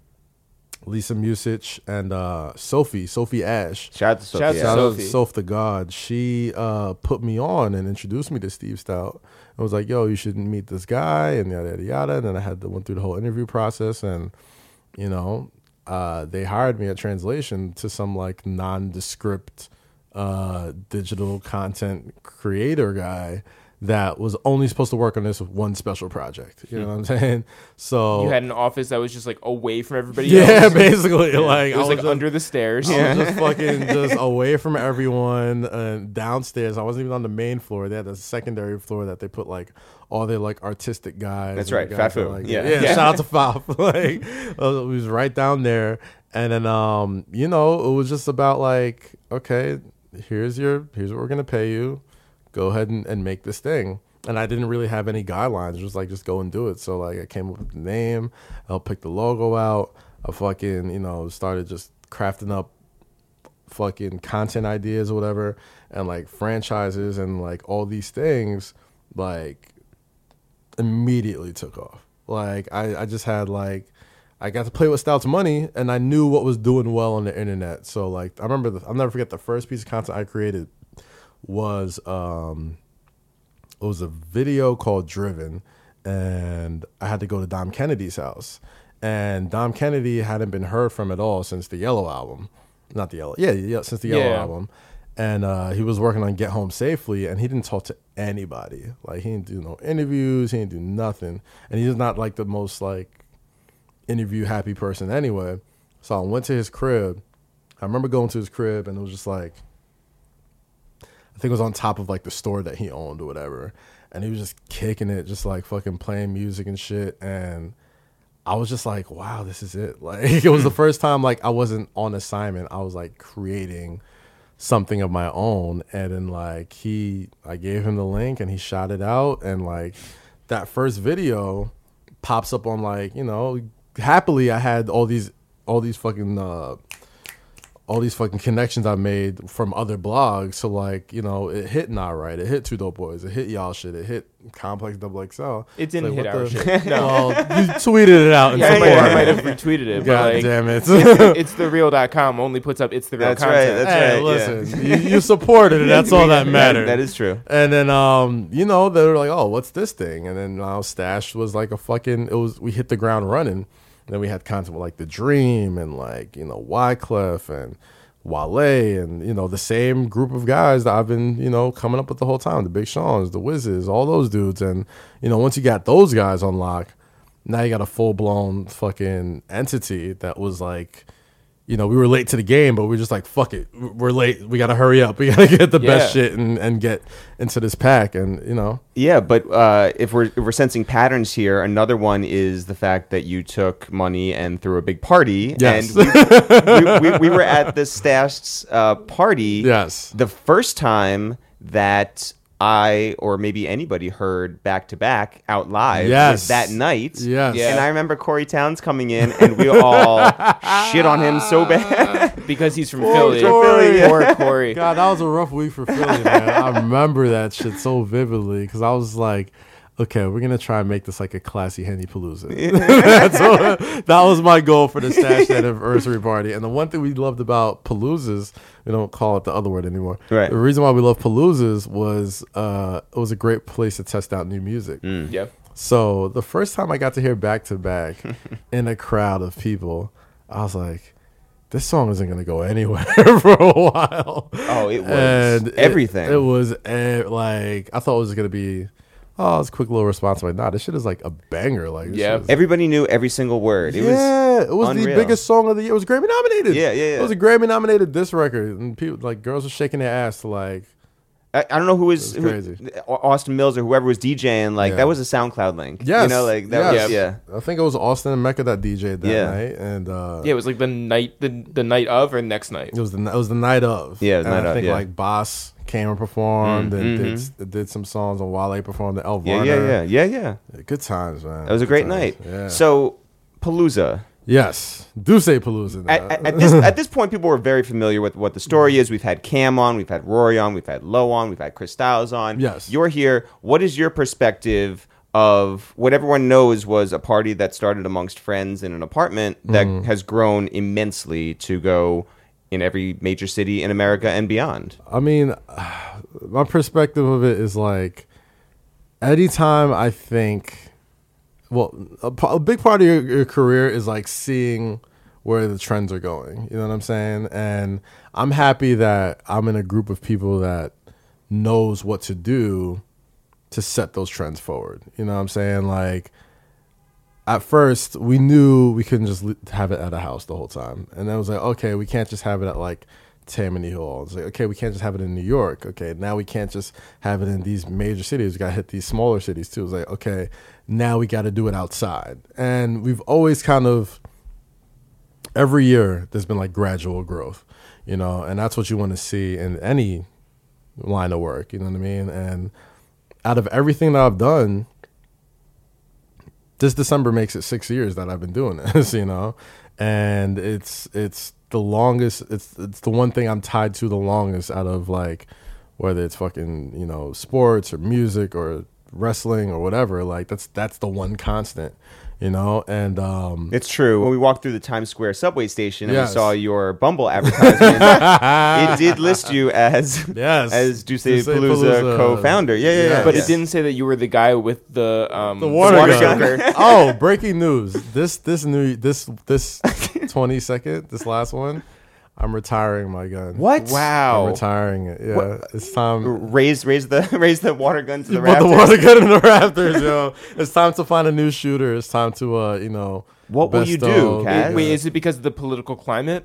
Lisa Musich and uh, Sophie, Sophie Ash. Shout out to Sophia. Shout out to Shout out to Sophie. Soph the God. She uh, put me on and introduced me to Steve Stout. I was like, yo, you should meet this guy and yada, yada, yada. And then I had to went through the whole interview process and, you know, uh, they hired me at Translation to some like nondescript uh, digital content creator guy that was only supposed to work on this one special project. You know what I'm saying? So You had an office that was just like away from everybody yeah, else. basically, like It was I like just- under the stairs. I was just fucking just away from everyone and downstairs. I wasn't even on the main floor. They had a secondary floor that they put like all their like artistic guys. That's and right, guys Fat that, Fu. Like, Yeah. yeah, Yeah. Shout out to Faf. Like uh, we was right down there, and then um, you know, it was just about like, okay, here's your here's what we're gonna pay you. Go ahead and, and make this thing. And I didn't really have any guidelines. It was like, just go and do it. So like I came up with the name. I'll pick the logo out. I fucking, you know, started just crafting up fucking content ideas or whatever, and like franchises and like all these things like immediately took off. Like I, I just had like I got to play with Stout's money and I knew what was doing well on the internet. So like I remember the, I'll never forget the first piece of content I created was um it was a video called Driven, and I had to go to Dom Kennedy's house. And Dom Kennedy hadn't been heard from at all since the Yellow album. Not the Yellow. Yeah, yeah, since the Yellow Yeah. album. and uh, he was working on Get Home Safely, and he didn't talk to anybody. Like, he didn't do no interviews, he didn't do nothing, and he's not like the most like interview happy person anyway. So I went to his crib. I remember going to his crib, and it was just like, I think it was on top of like the store that he owned or whatever, and he was just kicking it, just like fucking playing music and shit, and I was just like, wow, this is it. Like, it was the first time like I wasn't on assignment. I was like creating something of my own, and then like he I gave him the link and he shot it out, and like that first video pops up on like, you know, happily I had all these all these fucking uh all these fucking connections I made from other blogs. So like, you know, it hit Not Right, it hit Two Dope Boys, it hit y'all shit, it hit Complex Double X L. It didn't like, hit what our the- shit. No. Well, you tweeted it out in Yeah, I might, support. I might have retweeted it. God but like, damn it. it's, it's the real dot com only puts up it's the real That's right, content. that's Hey, right, listen, you, you supported it. That's all that mattered. That is true. And then, um, you know, they were like, "Oh, what's this thing?" And then now Stash was like a fucking. It was we hit the ground running. And then we had content with like The Dream and like, you know, Wyclef and Wale and, you know, the same group of guys that I've been, you know, coming up with the whole time. The Big Sean's, the Wizzes, all those dudes. And, you know, once you got those guys on lock, now you got a full blown fucking entity that was like, you know, we were late to the game, but we are just like, fuck it. We're late. We got to hurry up. We got to get the Yeah. best shit and, and get into this pack. And, you know. Yeah, but uh, if we're if we're sensing patterns here, another one is the fact that you took money and threw a big party. Yes. And we, we, we, we were at the Stash's uh, party. Yes. The first time that I or maybe anybody heard back to back out live Yes. was that night. Yes. Yeah. And I remember Corey Towns coming in, and we all shit on him so bad. Because he's from Poor Philly. Corey. Poor Corey. God, that was a rough week for Philly, man. I remember that shit so vividly because I was like, okay, we're gonna try and make this like a classy Henny Palooza. That's what, that was my goal for the Stash That anniversary party. And the one thing we loved about Paloozas, we don't call it the other word anymore. Right. The reason why we love Paloozas was uh, it was a great place to test out new music. Yeah. So the first time I got to hear Back to Back in a crowd of people, I was like, this song isn't going to go anywhere for a while. Oh, it was And it- everything. It, was eh, like, I thought it was going to be, oh, it's a quick little response. I'm like, nah, this shit is like a banger. Like, this Yeah. shit is- Everybody knew every single word. It was yeah, it was the unreal. biggest song of the year. It was Grammy nominated. Yeah, yeah, yeah. It was a Grammy nominated disc record, and people like girls were shaking their ass to like. I, I don't know who was, It was who, crazy. Austin Mills or whoever was DJing. Like Yeah. that was a SoundCloud link. Yes, you know, like that yes. was yeah. I think it was Austin and Mecca that D J'd that Yeah. night, and uh, Yeah, it was like the night the, the night of or next night. It was the it was the night of. Yeah, it was and night I of, think yeah. like Boss came and performed Mm, and mhm. did did some songs, and Wale performed the El Yeah, Varner. yeah, yeah, yeah, yeah. Good times, man. That was a Good great times. night. Yeah. So, Palooza. yes, do say Palooza. At, at, at this at this point, people were very familiar with what the story is. We've had Cam on, we've had Rory on, we've had Low on, we've had Chris Styles on. Yes. You're here. What is your perspective of what everyone knows was a party that started amongst friends in an apartment that Mm-hmm. has grown immensely to go in every major city in America and beyond? I mean, my perspective of it is like, anytime I think, well, a, p- a big part of your, your career is like seeing where the trends are going. You know what I'm saying? And I'm happy that I'm in a group of people that knows what to do to set those trends forward. You know what I'm saying? Like, at first, we knew we couldn't just li- have it at a house the whole time. And then it was like, okay, we can't just have it at like Tammany Hall. It's like, okay, we can't just have it in New York. Okay, now we can't just have it in these major cities. We got to hit these smaller cities too. It's like, okay, now we got to do it outside. And we've always kind of, every year, there's been like gradual growth, you know, and that's what you want to see in any line of work, you know what I mean? And out of everything that I've done, this December makes it six years that I've been doing this, you know, and it's it's the longest. It's it's the one thing I'm tied to the longest out of like whether it's fucking you know sports or music or wrestling or whatever. Like that's that's the one constant, you know. And um, It's true. When we walked through the Times Square subway station and Yes. we saw your Bumble advertisement, it did list you as yes, as Duce Duce Palooza Palooza. co-founder. Yeah, yeah, yeah. Yes. But yeah. it didn't say that you were the guy with the um the water, water gun. gun. Oh, breaking news! This this new this this twenty second this last one. I'm retiring my gun. What? I'm Wow. retiring it. Yeah, What? it's time. Raise raise the raise the water gun to the Put rafters. the water gun in the rafters, yo. It's time to find a new shooter. It's time to, uh, you know. What will you do, bestow- Kaz? Wait, is it because of the political climate?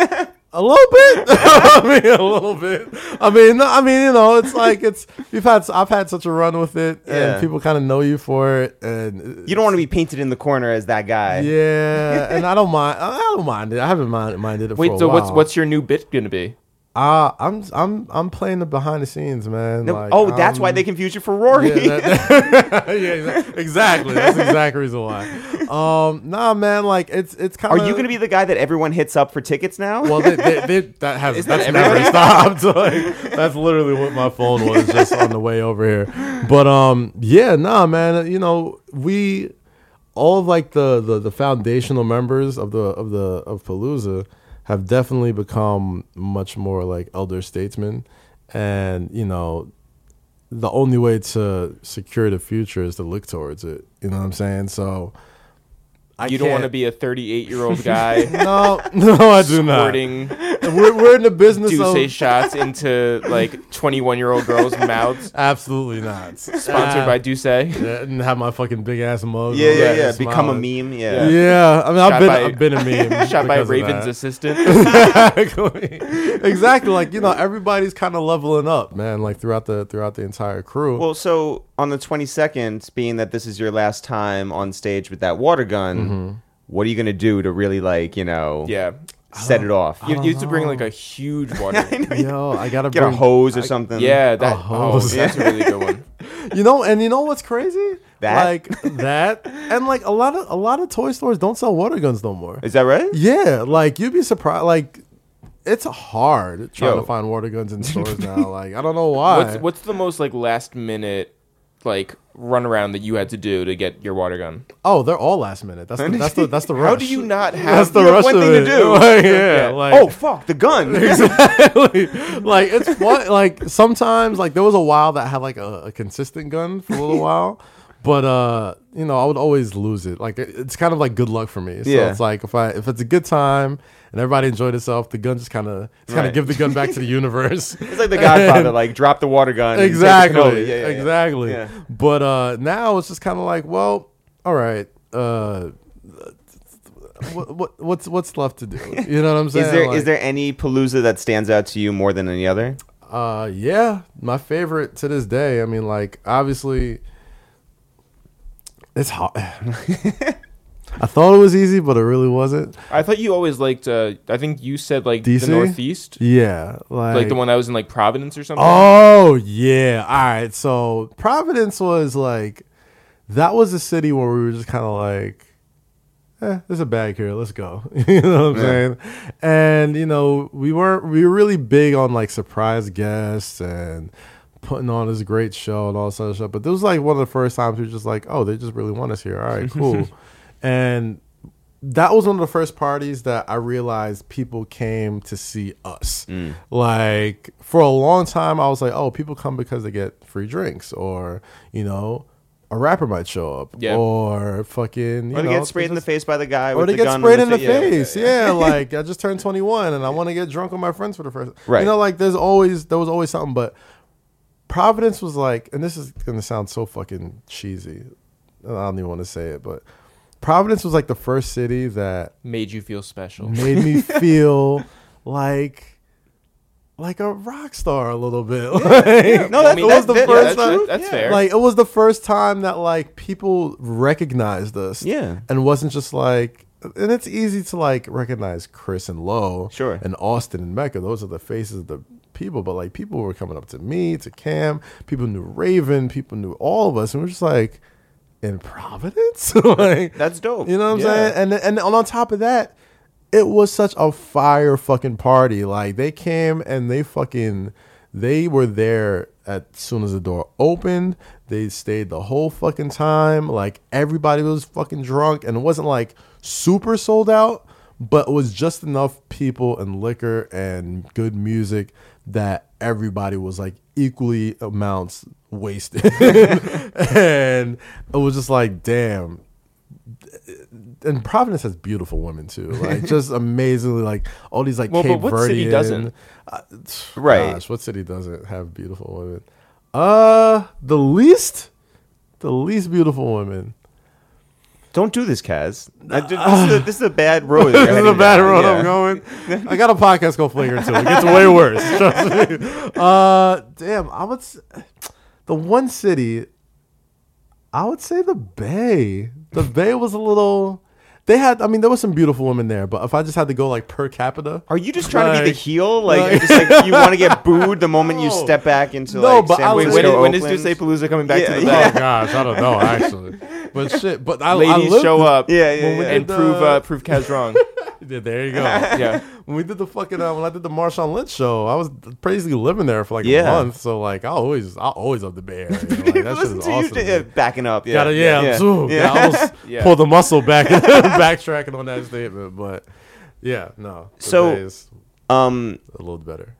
A little bit. I mean, a little bit. I mean, no, I mean, you know, it's like it's. You've had. I've had such a run with it, Yeah. and people kind of know you for it, and You don't want to be painted in the corner as that guy. yeah, and I don't mind. I don't mind it. I haven't mind, minded it. Wait, for a so while. what's what's your new bit gonna be? Uh, I'm I'm I'm playing the behind the scenes, man. No- Like, oh, that's I'm- why they confuse you for Rory. Yeah, that- yeah, exactly. That's the exact reason why. Um, nah, man. Like it's it's kind Are of. you going to be the guy that everyone hits up for tickets now? Well, they, they, they, that has Is that that's never everybody? stopped. Like, that's literally what my phone was just on the way over here. But um, yeah, nah, man. You know, we all of like the, the the foundational members of the of the of Palooza have definitely become much more like elder statesmen, and you know, the only way to secure the future is to look towards it. You know what I'm saying? So. I You don't want to can't- be a thirty-eight-year-old guy No, no, I do not. squirting We're, we're in the business of Douce shots into like twenty-one-year-old girls' mouths. absolutely not. Sponsored by Douce. Yeah, and have my fucking big ass mug. yeah, on yeah, there yeah. and Become a smiling. meme. Yeah. Yeah, I mean, I've Shot been, by- I've been a meme. Shot by because of Raven's that. assistant. exactly, exactly. Like you know, everybody's kind of leveling up, man. Like throughout the throughout the entire crew. Well, so on the twenty-second, being that this is your last time on stage with that water gun, Mm-hmm. what are you going to do to really, like, you know, Yeah. set it off? You, you used to bring like a huge water. Yo, I gotta Get a bring, hose or something. Yeah, that. A Oh, hose. that's a really good one. You know, and you know what's crazy? That? Like that, and like a lot of a lot of toy stores don't sell water guns no more. Is that right? Yeah, like you'd be surprised. Like it's hard trying Yo. to find water guns in stores now. Like I don't know why. What's what's the most like last minute like runaround that you had to do to get your water gun? Oh, they're all last minute. That's the, that's the that's the rush. How do you not have That's the you have rush one of thing to it. do. Like, yeah, Yeah. like Oh, fuck, the gun. exactly. Like it's fun. Like sometimes, like there was a while that I had like a, a consistent gun for a little while, but uh, you know, I would always lose it. Like it- it's kind of like good luck for me. So Yeah. it's like if I if it's a good time and everybody enjoyed itself, the gun just kind of just kind Right. of give the gun back to the universe. It's like the Godfather, like, drop the water gun. and take the Exactly. cannoli. Yeah, yeah, yeah. exactly. Yeah. But uh, now it's just kind of like, well, all right. Uh, what, what what's what's left to do? You know what I'm saying? Is there is Like, there any Palooza that stands out to you more than any other? Uh, yeah, my favorite to this day. I mean, like obviously, it's hard. I thought it was easy, but it really wasn't. I thought you always liked. Uh, I think you said like D C? the Northeast, Yeah, like, like the one that was in like Providence or something. Oh yeah. All right. So Providence was like that was a city where we were just kind of like, eh, there's a bag here. Let's go. You know what I'm Yeah. saying? And you know, we weren't we were really big on like surprise guests and putting on this great show and all this other stuff. But this was like one of the first times we were just like, oh, they just really want us here. All right, cool. And that was one of the first parties that I realized people came to see us. Mm. Like for a long time, I was like, oh, people come because they get free drinks, or you know, a rapper might show up, Yeah. or fucking, you Or to know, get sprayed in the just- face by the guy or with they the get gun. sprayed on in the fa- yeah, face. yeah, Yeah, like I just turned twenty-one and I want to get drunk with my friends for the first. Right. You know, like there's always there was always something, but Providence was like, and this is gonna sound so fucking cheesy. I don't even want to say it, but Providence was like the first city that Made you feel special. made me feel like like a rock star a little bit. Like, No, that's- it was that's the fair. first that's, time. that- that's Yeah. fair. Like it was the first time that like people recognized us. Yeah. And wasn't just like, and it's easy to like recognize Chris and Lowe, Sure. and Austin and Mecca. Those are the faces of the people. But like people were coming up to me, to Cam. People knew Raven. People knew all of us, and we're just like, in Providence, like That's dope. you know what I'm Yeah. saying? And and on top of that, it was such a fire fucking party. Like they came and they fucking they were there as soon as the door opened. They stayed the whole fucking time. Like everybody was fucking drunk, and it wasn't like super sold out, but it was just enough people and liquor and good music that everybody was like equally amounts wasted. And it was just like, damn, and Providence has beautiful women too, like just amazingly, like all these like Well, Cape but what city Verdean- doesn't? Uh, Right. Gosh, what city doesn't have beautiful women? Uh, the least, the least beautiful women. Don't do this, Kaz. I, this, is a, this is a bad road. This is a bad road I'm going. I got a podcast called Flagrant too. It gets way worse. Trust me. Uh, damn, I would. s- The one city, I would say the Bay. The Bay was a little. They had. I mean, there was some beautiful women there, but if I just had to go like per capita, Are you just trying to be the Like- heel? Like, like- just like you want to get booed the moment you No. step back into No, like but San I was- Wait, Francisco, when, when is Oakland? Duce Palooza coming back Yeah, to the yeah. back? oh gosh, I don't know actually, but shit. But I, I Ladies, lived show it- up. Yeah, yeah, When we yeah. and did prove the- uh, prove Kaz wrong. Yeah, there you go. Yeah. When we did the fucking uh, when I did the Marshawn Lynch show, I was basically living there for like Yeah. a month. So like I always I always love the Bay Area. You know, like, that shit Listen is to awesome. you to uh, me. backing up. Yeah, Gotta, yeah, yeah. too. Yeah. Yeah, I almost Yeah. pulled the muscle back, backtracking on that statement, but yeah, no. the So- Bay is Um, a little better.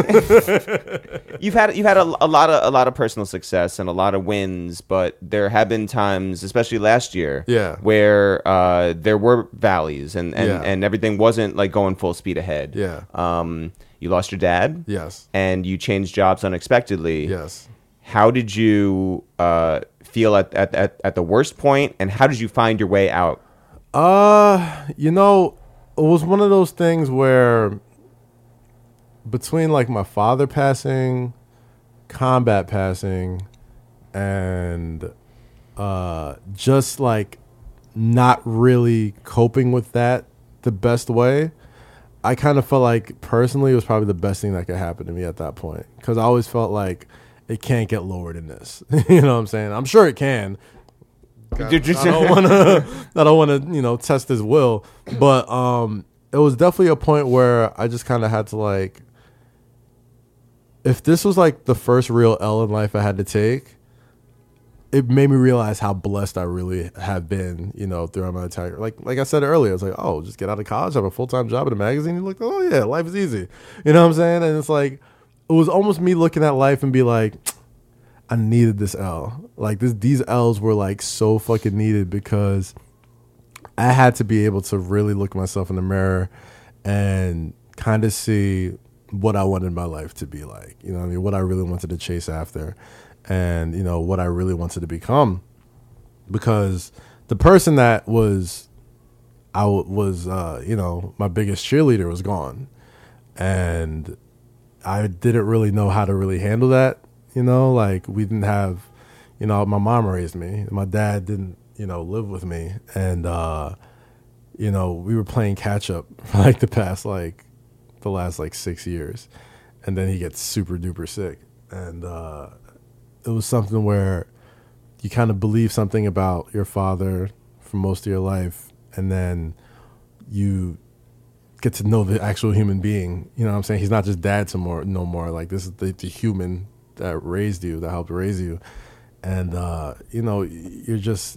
you've had you've had a, a lot of a lot of personal success and a lot of wins, but there have been times, especially last year, Yeah. where uh, there were valleys and and, Yeah. and everything wasn't like going full speed ahead. Yeah. Um, you lost your dad. Yes. And you changed jobs unexpectedly. Yes. How did you uh, feel at, at, at, at the worst point, and how did you find your way out? Uh, you know, it was one of those things where between like my father passing, combat passing, and uh, just like not really coping with that the best way, I kind of felt like personally it was probably the best thing that could happen to me at that point, because I always felt like it can't get lower than this. You know what I'm saying? I'm sure it can. I don't want to. I don't want to. You know, test his will. But um, it was definitely a point where I just kind of had to like, if this was like the first real L in life I had to take, it made me realize how blessed I really have been. You know, throughout my entire like like I said earlier, I was like, oh, just get out of college, have a full time job at a magazine. You look, oh yeah, life is easy. You know what I'm saying? And it's like, it was almost me looking at life and be like, I needed this L. Like this, these L's were like so fucking needed, because I had to be able to really look myself in the mirror and kind of see what I wanted my life to be like. You know what I mean? What I really wanted to chase after, and you know what I really wanted to become. Because the person that was, I w- was, uh, you know, my biggest cheerleader was gone, and I didn't really know how to really handle that. You know, like we didn't have, you know, my mom raised me. My dad didn't, you know, live with me. And, uh, you know, we were playing catch up for like the past, like the last like six years. And then he gets super duper sick. And uh, it was something where you kind of believe something about your father for most of your life. And then you get to know the actual human being. You know what I'm saying? He's not just dad some more, no more. Like this is the, the human that raised you, that helped raise you. And uh, you know, you're just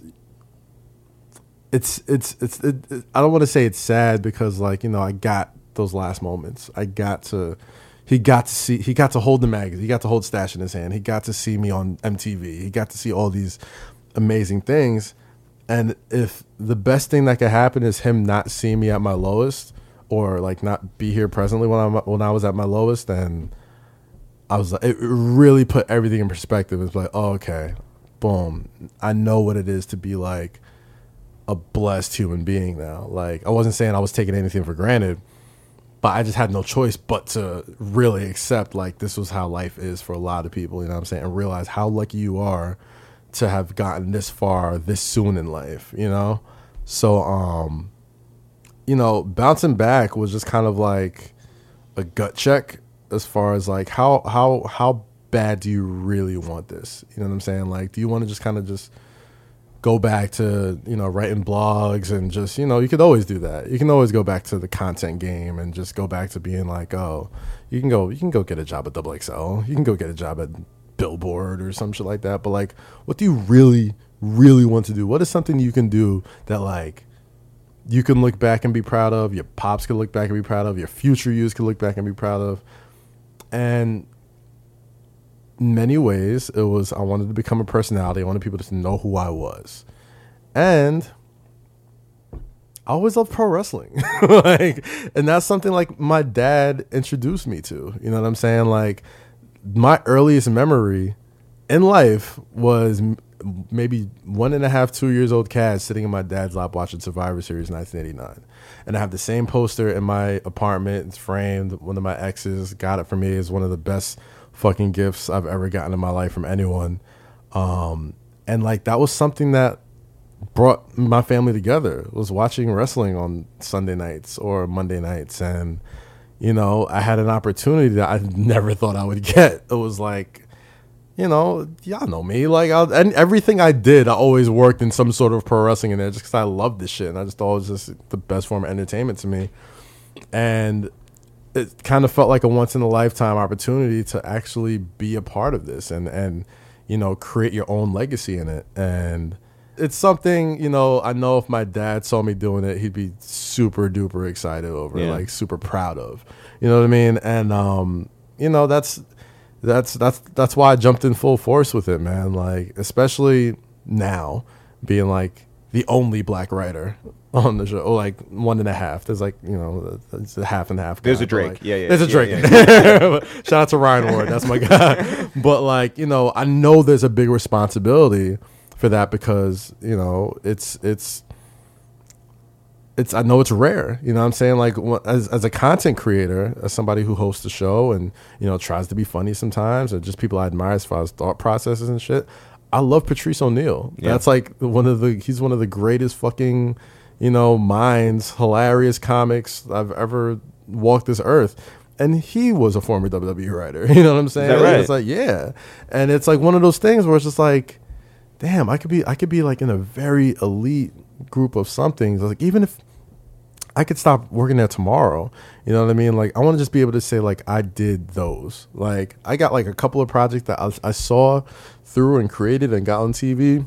it's it's it's it, it, I don't want to say it's sad, because like, you know, I got those last moments. I got to he got to see he got to hold the magazine. He got to hold Stash in his hand. He got to see me on M T V. He got to see all these amazing things. And if the best thing that could happen is him not seeing me at my lowest, or like not be here presently when I when I was at my lowest, then I was like, it really put everything in perspective. It's like, oh, okay, boom. I know what it is to be like a blessed human being now. Like, I wasn't saying I was taking anything for granted, but I just had no choice but to really accept like this was how life is for a lot of people, you know what I'm saying? And realize how lucky you are to have gotten this far this soon in life, you know? So, um, you know, bouncing back was just kind of like a gut check. As far as like how how how bad do you really want this? You know what I'm saying? Like, do you want to just kind of just go back to, you know, writing blogs and just, you know, you could always do that. You can always go back to the content game and just go back to being like, oh, you can go you can go get a job at Double X L. You can go get a job at Billboard or some shit like that. But like, what do you really really want to do? What is something you can do that like you can look back and be proud of? Your pops can look back and be proud of. Your future yous can look back and be proud of. And in many ways, it was, I wanted to become a personality. I wanted people to know who I was. And I always loved pro wrestling. Like, and that's something like my dad introduced me to. You know what I'm saying? Like, my earliest memory in life was m- maybe one and a half, two years old Kaz sitting in my dad's lap watching Survivor Series nineteen eighty-nine. And I have the same poster in my apartment. It's framed. One of my exes got it for me. It's one of the best fucking gifts I've ever gotten in my life from anyone. Um, and like, that was something that brought my family together, was watching wrestling on Sunday nights or Monday nights. And, you know, I had an opportunity that I never thought I would get. It was like, you know, y'all know me. Like, I, and everything I did, I always worked in some sort of pro wrestling in there just because I loved this shit. And I just thought it was just the best form of entertainment to me. And it kind of felt like a once in a lifetime opportunity to actually be a part of this and, and, you know, create your own legacy in it. And it's something, you know, I know if my dad saw me doing it, he'd be super duper excited over, Yeah. like super proud of, you know what I mean? And, um, you know, that's, that's, that's, that's why I jumped in full force with it, man. Like, especially now being like the only black writer on the show, or like one and a half. There's like, you know, it's a half and half. Guy, There's a Drake. like, Yeah, yeah. There's a yeah, Drake. yeah, yeah. Shout out to Ryan Ward. That's my guy. But like, you know, I know there's a big responsibility for that because, you know, it's it's it's I know it's rare. You know what I'm saying? Like, as as a content creator, as somebody who hosts a show and, you know, tries to be funny sometimes, or just people I admire as far as thought processes and shit, I love Patrice O'Neal. Yeah. That's like one of the he's one of the greatest fucking, you know, minds, hilarious comics I've ever walked this earth. And he was a former W W E writer. You know what I'm saying? Is that right? It's like, yeah. And it's like one of those things where it's just like, damn, I could be I could be like in a very elite group of something. Like, even if I could stop working there tomorrow, you know what I mean? Like, I want to just be able to say, like, I did those. Like, I got like a couple of projects that I, I saw through and created and got on T V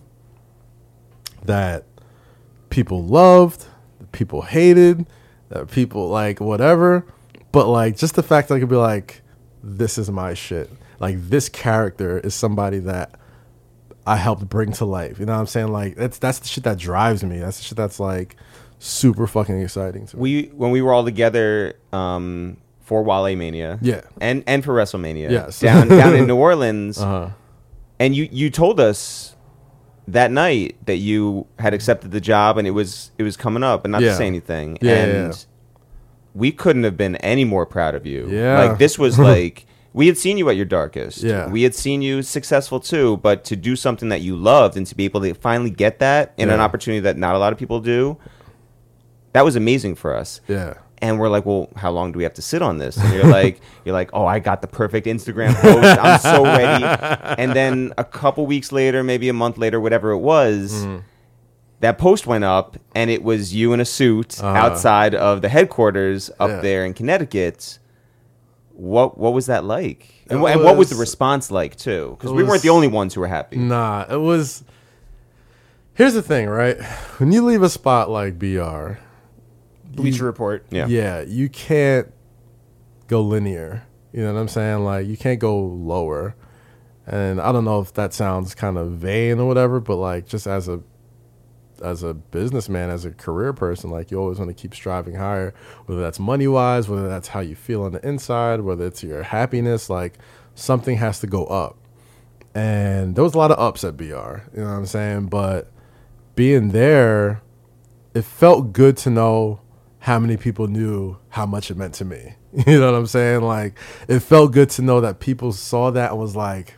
that people loved, that people hated, that people like whatever. But like, just the fact that I could be like, this is my shit. Like, this character is somebody that I helped bring to life. You know what I'm saying? Like, that's that's the shit that drives me. That's the shit that's like super fucking exciting to me. We when we were all together um, for Wale Mania, Yeah. and and for WrestleMania, Yes. down down in New Orleans, Uh-huh. and you you told us that night that you had accepted the job and it was it was coming up, and not Yeah. to say anything, Yeah, and yeah, yeah. we couldn't have been any more proud of you. Yeah. Like, this was like. We had seen you at your darkest. Yeah. We had seen you successful too, but to do something that you loved and to be able to finally get that in an Yeah. opportunity that not a lot of people do, that was amazing for us. Yeah. And we're like, well, how long do we have to sit on this? And you're like, you're like, oh, I got the perfect Instagram post. I'm so ready. And then a couple weeks later, maybe a month later, whatever it was, Mm-hmm. that post went up, and it was you in a suit Uh-huh. outside of the headquarters up Yeah. there in Connecticut. What what was that like? And, It wh- and what was the was- response like too? Because it we weren't was- the only ones who were happy. Nah, it was. Here's the thing, right? When you leave a spot like B R, Bleacher Report. Yeah. yeah, you can't go linear. You know what I'm saying? Like, you can't go lower. And I don't know if that sounds kind of vain or whatever, but like, just as a as a businessman, as a career person, like, you always want to keep striving higher, whether that's money wise, whether that's how you feel on the inside, whether it's your happiness, like, something has to go up. And there was a lot of ups at B R, you know what I'm saying? But being there, it felt good to know how many people knew how much it meant to me. You know what I'm saying? Like, it felt good to know that people saw that and was like,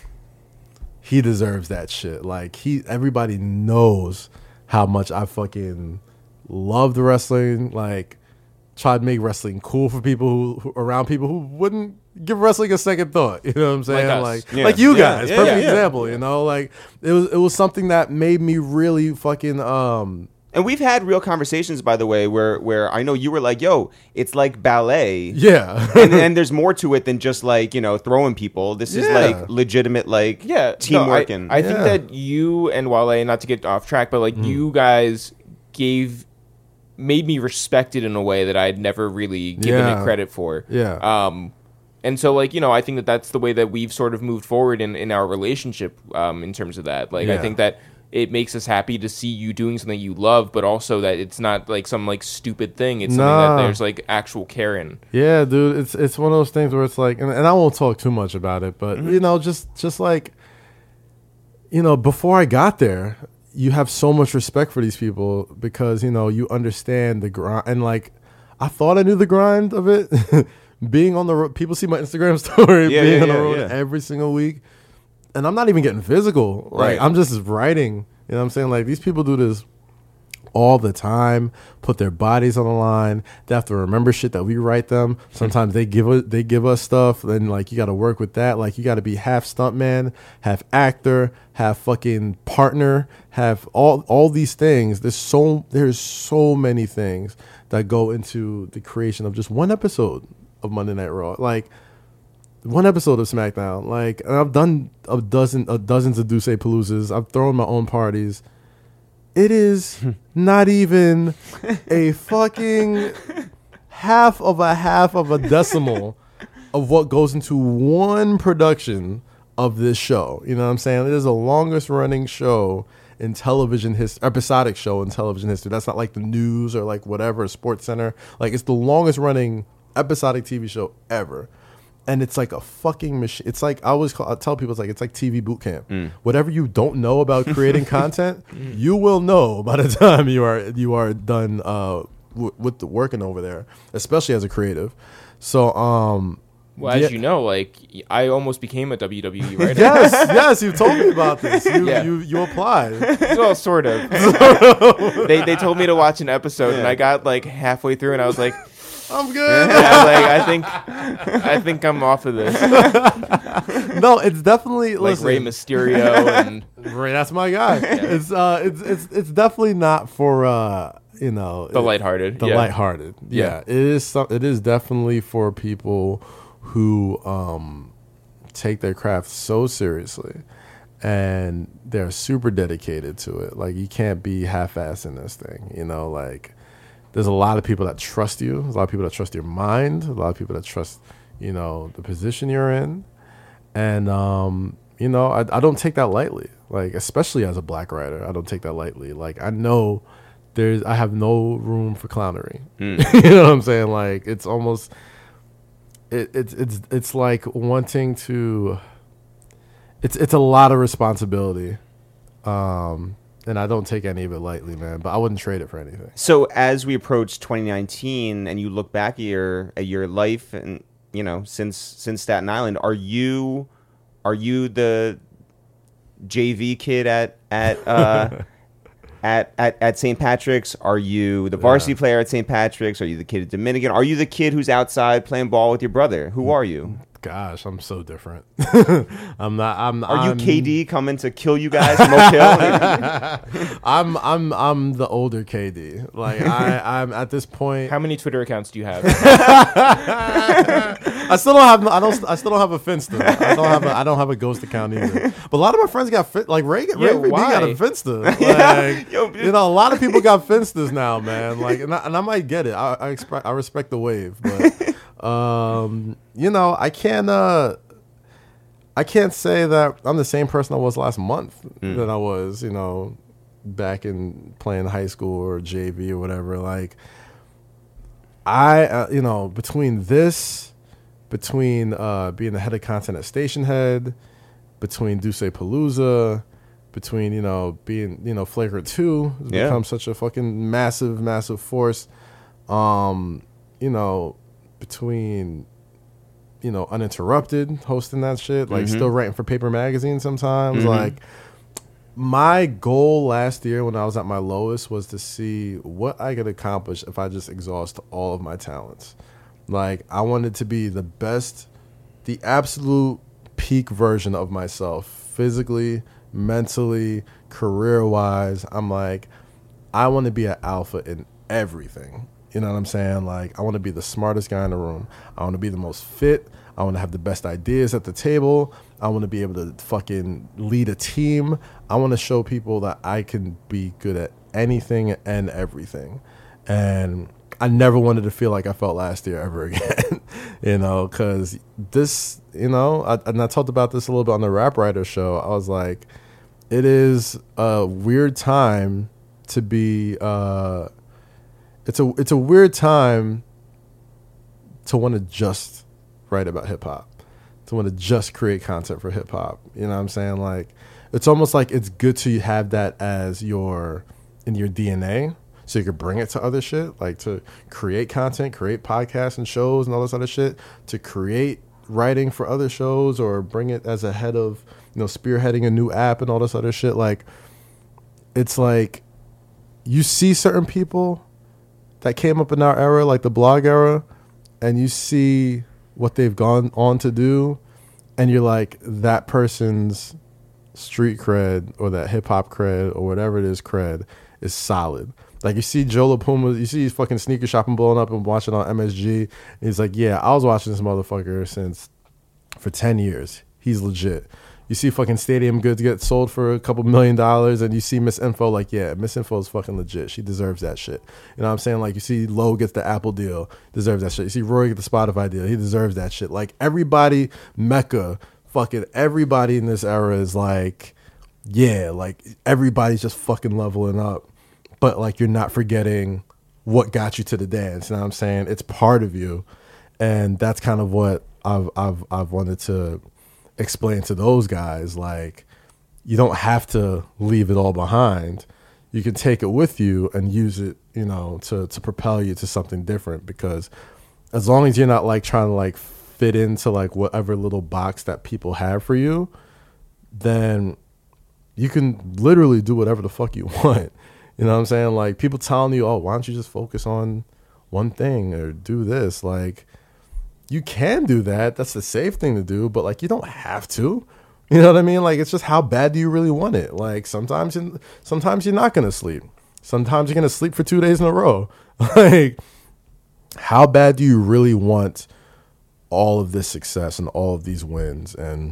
he deserves that shit. Like, he, everybody knows how much I fucking loved wrestling. Like, tried to make wrestling cool for people who, who around people who wouldn't give wrestling a second thought. You know what I'm saying? us. Like, Yeah. like you Yeah, guys. yeah, Perfect yeah, yeah. example. You know, like, it was it was something that made me really fucking um. And we've had real conversations, by the way, where where I know you were like, "Yo, it's like ballet." Yeah. and, and there's more to it than just like, you know, throwing people. This is Yeah. like legitimate, like, Yeah, teamwork. no, I, and I think Yeah. that you and Wale, not to get off track, but like you guys gave made me respected in a way that I had never really given Yeah. it credit for. Yeah. Um, and so like you know, I think that that's the way that we've sort of moved forward in in our relationship. Um, in terms of that, like I Yeah. think that it makes us happy to see you doing something you love, but also that it's not like some like stupid thing. It's Nah. something that there's like actual care in. Yeah, dude, it's it's one of those things where it's like, and, and I won't talk too much about it, but Mm-hmm. you know, just just like, you know, before I got there, you have so much respect for these people because you know you understand the grind, and like, I thought I knew the grind of it. Being on the road, people see my Instagram story, Yeah, being yeah, on the yeah, road yeah. every single week, and I'm not even getting physical. Like Right. I'm just writing. You know what I'm saying? Like these people do this all the time, put their bodies on the line. They have to remember shit that we write them. Sometimes they give us they give us stuff, and like you got to work with that. Like you got to be half stuntman, half actor, half fucking partner, have all all these things. There's so there's so many things that go into the creation of just one episode of Monday Night Raw. Like one episode of SmackDown. Like and I've done a dozen a dozens of Duce Paloozas. I've thrown my own parties. It is not even a fucking half of a half of a decimal of what goes into one production of this show. You know what I'm saying? It is the longest running show in television history, episodic show in television history. That's not like the news or like whatever, Sports Center. Like it's the longest running episodic T V show ever. And it's like a fucking machine. It's like I always call, I tell people it's like it's like T V boot camp. Mm. Whatever you don't know about creating content, you will know by the time you are you are done uh, w- with the working over there, especially as a creative. So, um, Well, as yeah. you know, like I almost became a W W E writer. yes, yes, you told me about this. You Yeah. you you applied. Well, sort of. they they told me to watch an episode, and I got like halfway through, and I was like, I'm good. I was like, I think, I think I'm off of this. No, it's definitely Like listen, Rey Mysterio, and Ray, that's my guy. It's uh, it's it's it's definitely not for uh, you know, the lighthearted. the yeah. lighthearted. Yeah, Yeah. it is. Some, it is definitely for people who um take their craft so seriously, and they're super dedicated to it. Like you can't be half-assed in this thing. You know, like there's a lot of people that trust you. There's a lot of people that trust your mind. A lot of people that trust, you know, the position you're in. And, um, you know, I, I don't take that lightly. Like, especially as a black writer, I don't take that lightly. Like, I know there's, I have no room for clownery. Mm. You know what I'm saying? Like, it's almost, it, it's, it's, it's like wanting to, it's, it's a lot of responsibility. Um, and I don't take any of it lightly, man, but I wouldn't trade it for anything. So as we approach twenty nineteen and you look back at your at your life and you know since since Staten Island, are you are you the J V kid at at uh, at at at Saint Patrick's? Are you the varsity Yeah. player at Saint Patrick's? Are you the kid at Dominican? Are you the kid who's outside playing ball with your brother? Who are you? Gosh, I'm so different. I'm not. I'm. Are you I'm, K D coming to kill you guys from Oak Hill? I'm. I'm. I'm the older K D. Like I. I'm at this point. How many Twitter accounts do you have? I still don't have. I don't. I still don't have a Finsta. I don't have. A, I don't have a ghost account either. But a lot of my friends got fin- like Ray. Yeah, Ray why? got a Finsta. Like, Yo, you know, a lot of people got Finstas now, man. Like, and I, and I might get it. I I, expect, I respect the wave, but um, you know, I can't. Uh, I can't say that I'm the same person I was last month Mm. that I was, you know, back in playing high school or J V or whatever. Like, I, uh, you know, between this, between uh, being the head of content at Station Head, between Duce Palooza, between, you know, being, you know, Flagrant two has Yeah. become such a fucking massive, massive force. Um, you know, between, you know, Uninterrupted, hosting that shit, like Mhm. still writing for Paper Magazine sometimes. Mhm. Like, my goal last year when I was at my lowest was to see what I could accomplish if I just exhaust all of my talents. Like, I wanted to be the best, the absolute peak version of myself, physically, mentally, career-wise. I'm like, I want to be an alpha in everything. You know what I'm saying? Like, I want to be the smartest guy in the room. I want to be the most fit. I want to have the best ideas at the table. I want to be able to fucking lead a team. I want to show people that I can be good at anything and everything. And I never wanted to feel like I felt last year ever again, you know, because this, you know, I, and I talked about this a little bit on the Rap Writer show. I was like, it is a weird time to be. Uh, it's a it's a weird time to want to just write about hip hop, to want to just create content for hip hop. You know what I'm saying? Like, it's almost like it's good to have that as your in your D N A, so you could bring it to other shit, like to create content, create podcasts and shows and all this other shit, to create writing for other shows or bring it as a head of, you know, spearheading a new app and all this other shit. Like, it's like you see certain people that came up in our era, like the blog era, and you see what they've gone on to do, and you're like, that person's street cred or that hip hop cred or whatever it is cred is solid. Like, you see Joe LaPuma, you see he's fucking sneaker shopping blowing up and watching on M S G. And he's like, yeah, I was watching this motherfucker since for ten years. He's legit. You see fucking Stadium Goods get sold for a couple million dollars, and you see Miss Info, like, yeah, Miss Info is fucking legit. She deserves that shit. You know what I'm saying? Like, you see Lowe gets the Apple deal, deserves that shit. You see Roy get the Spotify deal, he deserves that shit. Like, everybody, Mecca, fucking everybody in this era is like, yeah, like, everybody's just fucking leveling up. But, like, you're not forgetting what got you to the dance. You know what I'm saying? It's part of you. And that's kind of what I've I've I've wanted to explain to those guys. Like, you don't have to leave it all behind. You can take it with you and use it, you know, to, to propel you to something different. Because as long as you're not, like, trying to, like, fit into, like, whatever little box that people have for you, then you can literally do whatever the fuck you want. You know what I'm saying? Like, people telling you, oh, why don't you just focus on one thing or do this? Like, you can do that. That's the safe thing to do. But, like, you don't have to. You know what I mean? Like, it's just how bad do you really want it? Like, sometimes, you, sometimes you're not going to sleep. Sometimes you're going to sleep for two days in a row. Like, how bad do you really want all of this success and all of these wins? And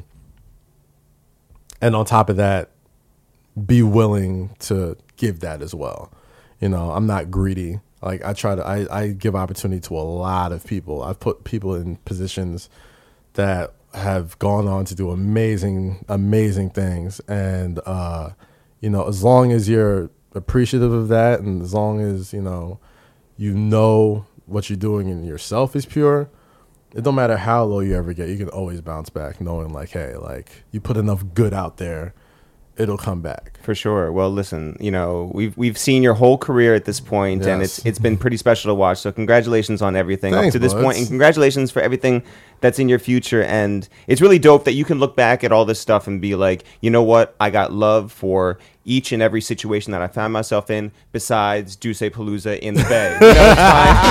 and on top of that, be willing to give that as well. You know, I'm not greedy. Like, I try to, I, I give opportunity to a lot of people. I've put people in positions that have gone on to do amazing, amazing things. And, uh, you know, as long as you're appreciative of that, and as long as, you know, you know what you're doing and yourself is pure, it don't matter how low you ever get, you can always bounce back knowing, like, hey, like, you put enough good out there, it'll come back. For sure. Well, listen, you know, we've we've seen your whole career at this point, yes. and it's it's been pretty special to watch. So congratulations on everything Thanks, up to this buds. point, and congratulations for everything that's in your future. And it's really dope that you can look back at all this stuff and be like, you know what, I got love for each and every situation that I found myself in, besides Duce Palooza in the Bay. You know, it's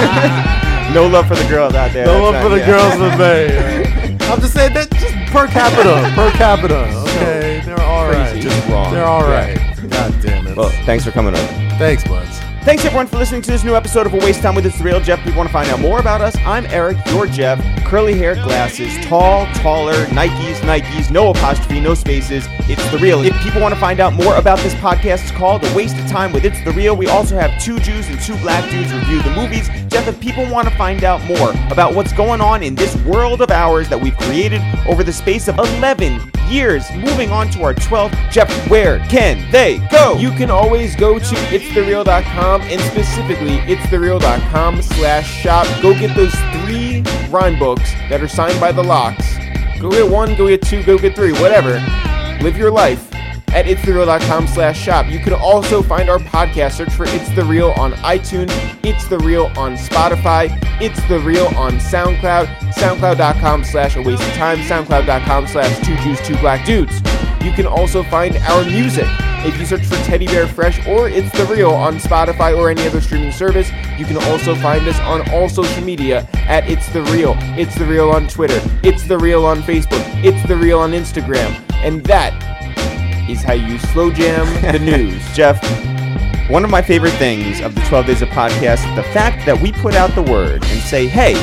fine. No love for the girls out there. No That's love for not, the yeah. girls in the Bay. I'm just saying that just per capita, per capita. Okay, they're all right. Crazy. Just wrong. They're all right. Yeah. God damn it. Well, thanks for coming over. Thanks, buds. Thanks, everyone, for listening to this new episode of A Waste Time with It's The Real Jeff. If you want to find out more about us, I'm Eric, you're Jeff. Curly hair, glasses, tall, taller, Nikes, Nikes, no apostrophe, no spaces. It's The Real. If people want to find out more about this podcast, it's called A Waste of Time with It's The Real. We also have two Jews and two black dudes review the movies. Jeff, if people want to find out more about what's going on in this world of ours that we've created over the space of eleven years, moving on to our twelfth, Jeff, where can they go? You can always go to its the real dot com, and specifically its the real dot com slash shop. Go get those three rhyme books that are signed by the Locks. Go get one, go get two, go get three, whatever. Live your life at its the real dot com slash shop. You can also find our podcast. Search for It's The Real on iTunes, It's The Real on Spotify, It's The Real on SoundCloud, soundcloud dot com slash a waste of time, soundcloud dot com slash two Jews, two black dudes. You can also find our music. If you search for Teddy Bear Fresh or It's The Real on Spotify or any other streaming service, you can also find us on all social media at It's The Real. It's The Real on Twitter. It's The Real on Facebook. It's The Real on Instagram. And that is how you slow jam the news. Jeff, one of my favorite things of the twelve Days of Podcast is the fact that we put out the word and say, hey,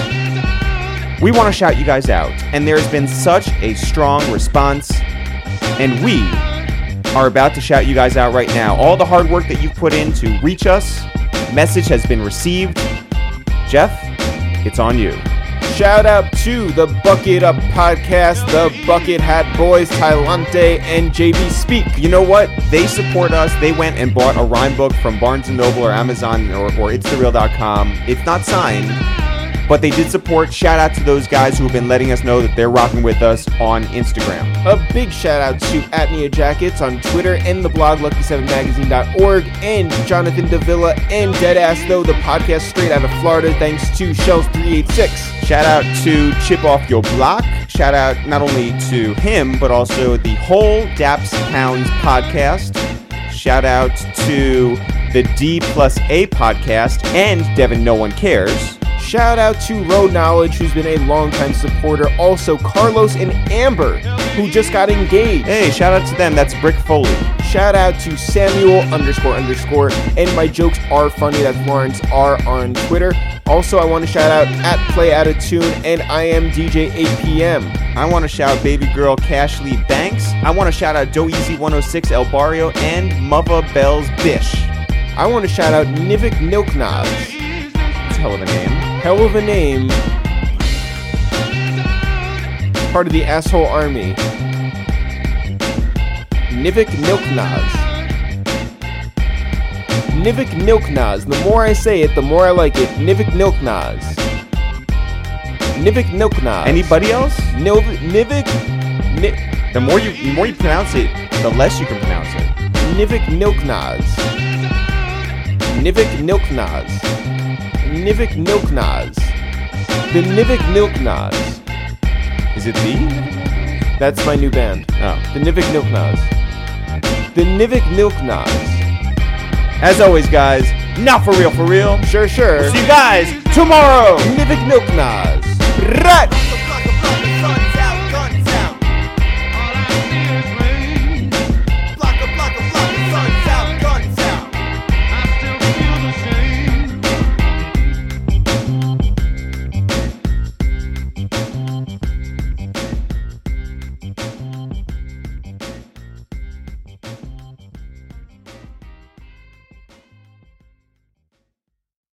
we want to shout you guys out. And there's been such a strong response, and we are about to shout you guys out right now. All the hard work that you've put in to reach us, message has been received. Jeff, it's on you. Shout out to the Bucket Up Podcast, the Bucket Hat Boys, Tylante, and J B Speak. You know what? They support us. They went and bought a rhyme book from Barnes and Noble or Amazon or, or it's the real dot com. It's not signed, but they did support. Shout out to those guys who have been letting us know that they're rocking with us on Instagram. A big shout out to Atnia Jackets on Twitter and the blog lucky seven magazine dot org and Jonathan Davila and Deadass Though, the podcast straight out of Florida, thanks to Shells three eighty-six. Shout out to Chip Off Your Block. Shout out not only to him, but also the whole Daps Pounds podcast. Shout out to the D plus A podcast and Devin No One Cares. Shout out to Road Knowledge, who's been a longtime supporter. Also, Carlos and Amber, who just got engaged. Hey, shout out to them. That's Brick Foley. Shout out to Samuel underscore underscore. And my jokes are funny. That's Lawrence R on Twitter. Also, I want to shout out at Play Out of Tune and I am D J eight P M. I want to shout baby girl Cashly Banks. I want to shout out Doe Easy one oh six El Barrio and Mother Bells Bish. I want to shout out Nivik Nilknaz. It's a hell of a name. Hell of a name. Part of the asshole army. Nivik Nilknaz. Nivik Nilknaz. The more I say it, the more I like it. Nivik Nilknaz. Nivik Nilknaz. Anybody else? Nil- Nivik. Ni- the more you the more you pronounce it, the less you can pronounce it. Nivik Nilknaz. Nivik Nilknaz. Nivik Nilknaz. The Nivik Nilknaz. Is it the? That's my new band. Oh. The Nivik Nilknaz. The Nivik Nilknaz. As always, guys, not for real, for real. Sure, sure. We'll see you guys tomorrow. Nivik Nilknaz. Right.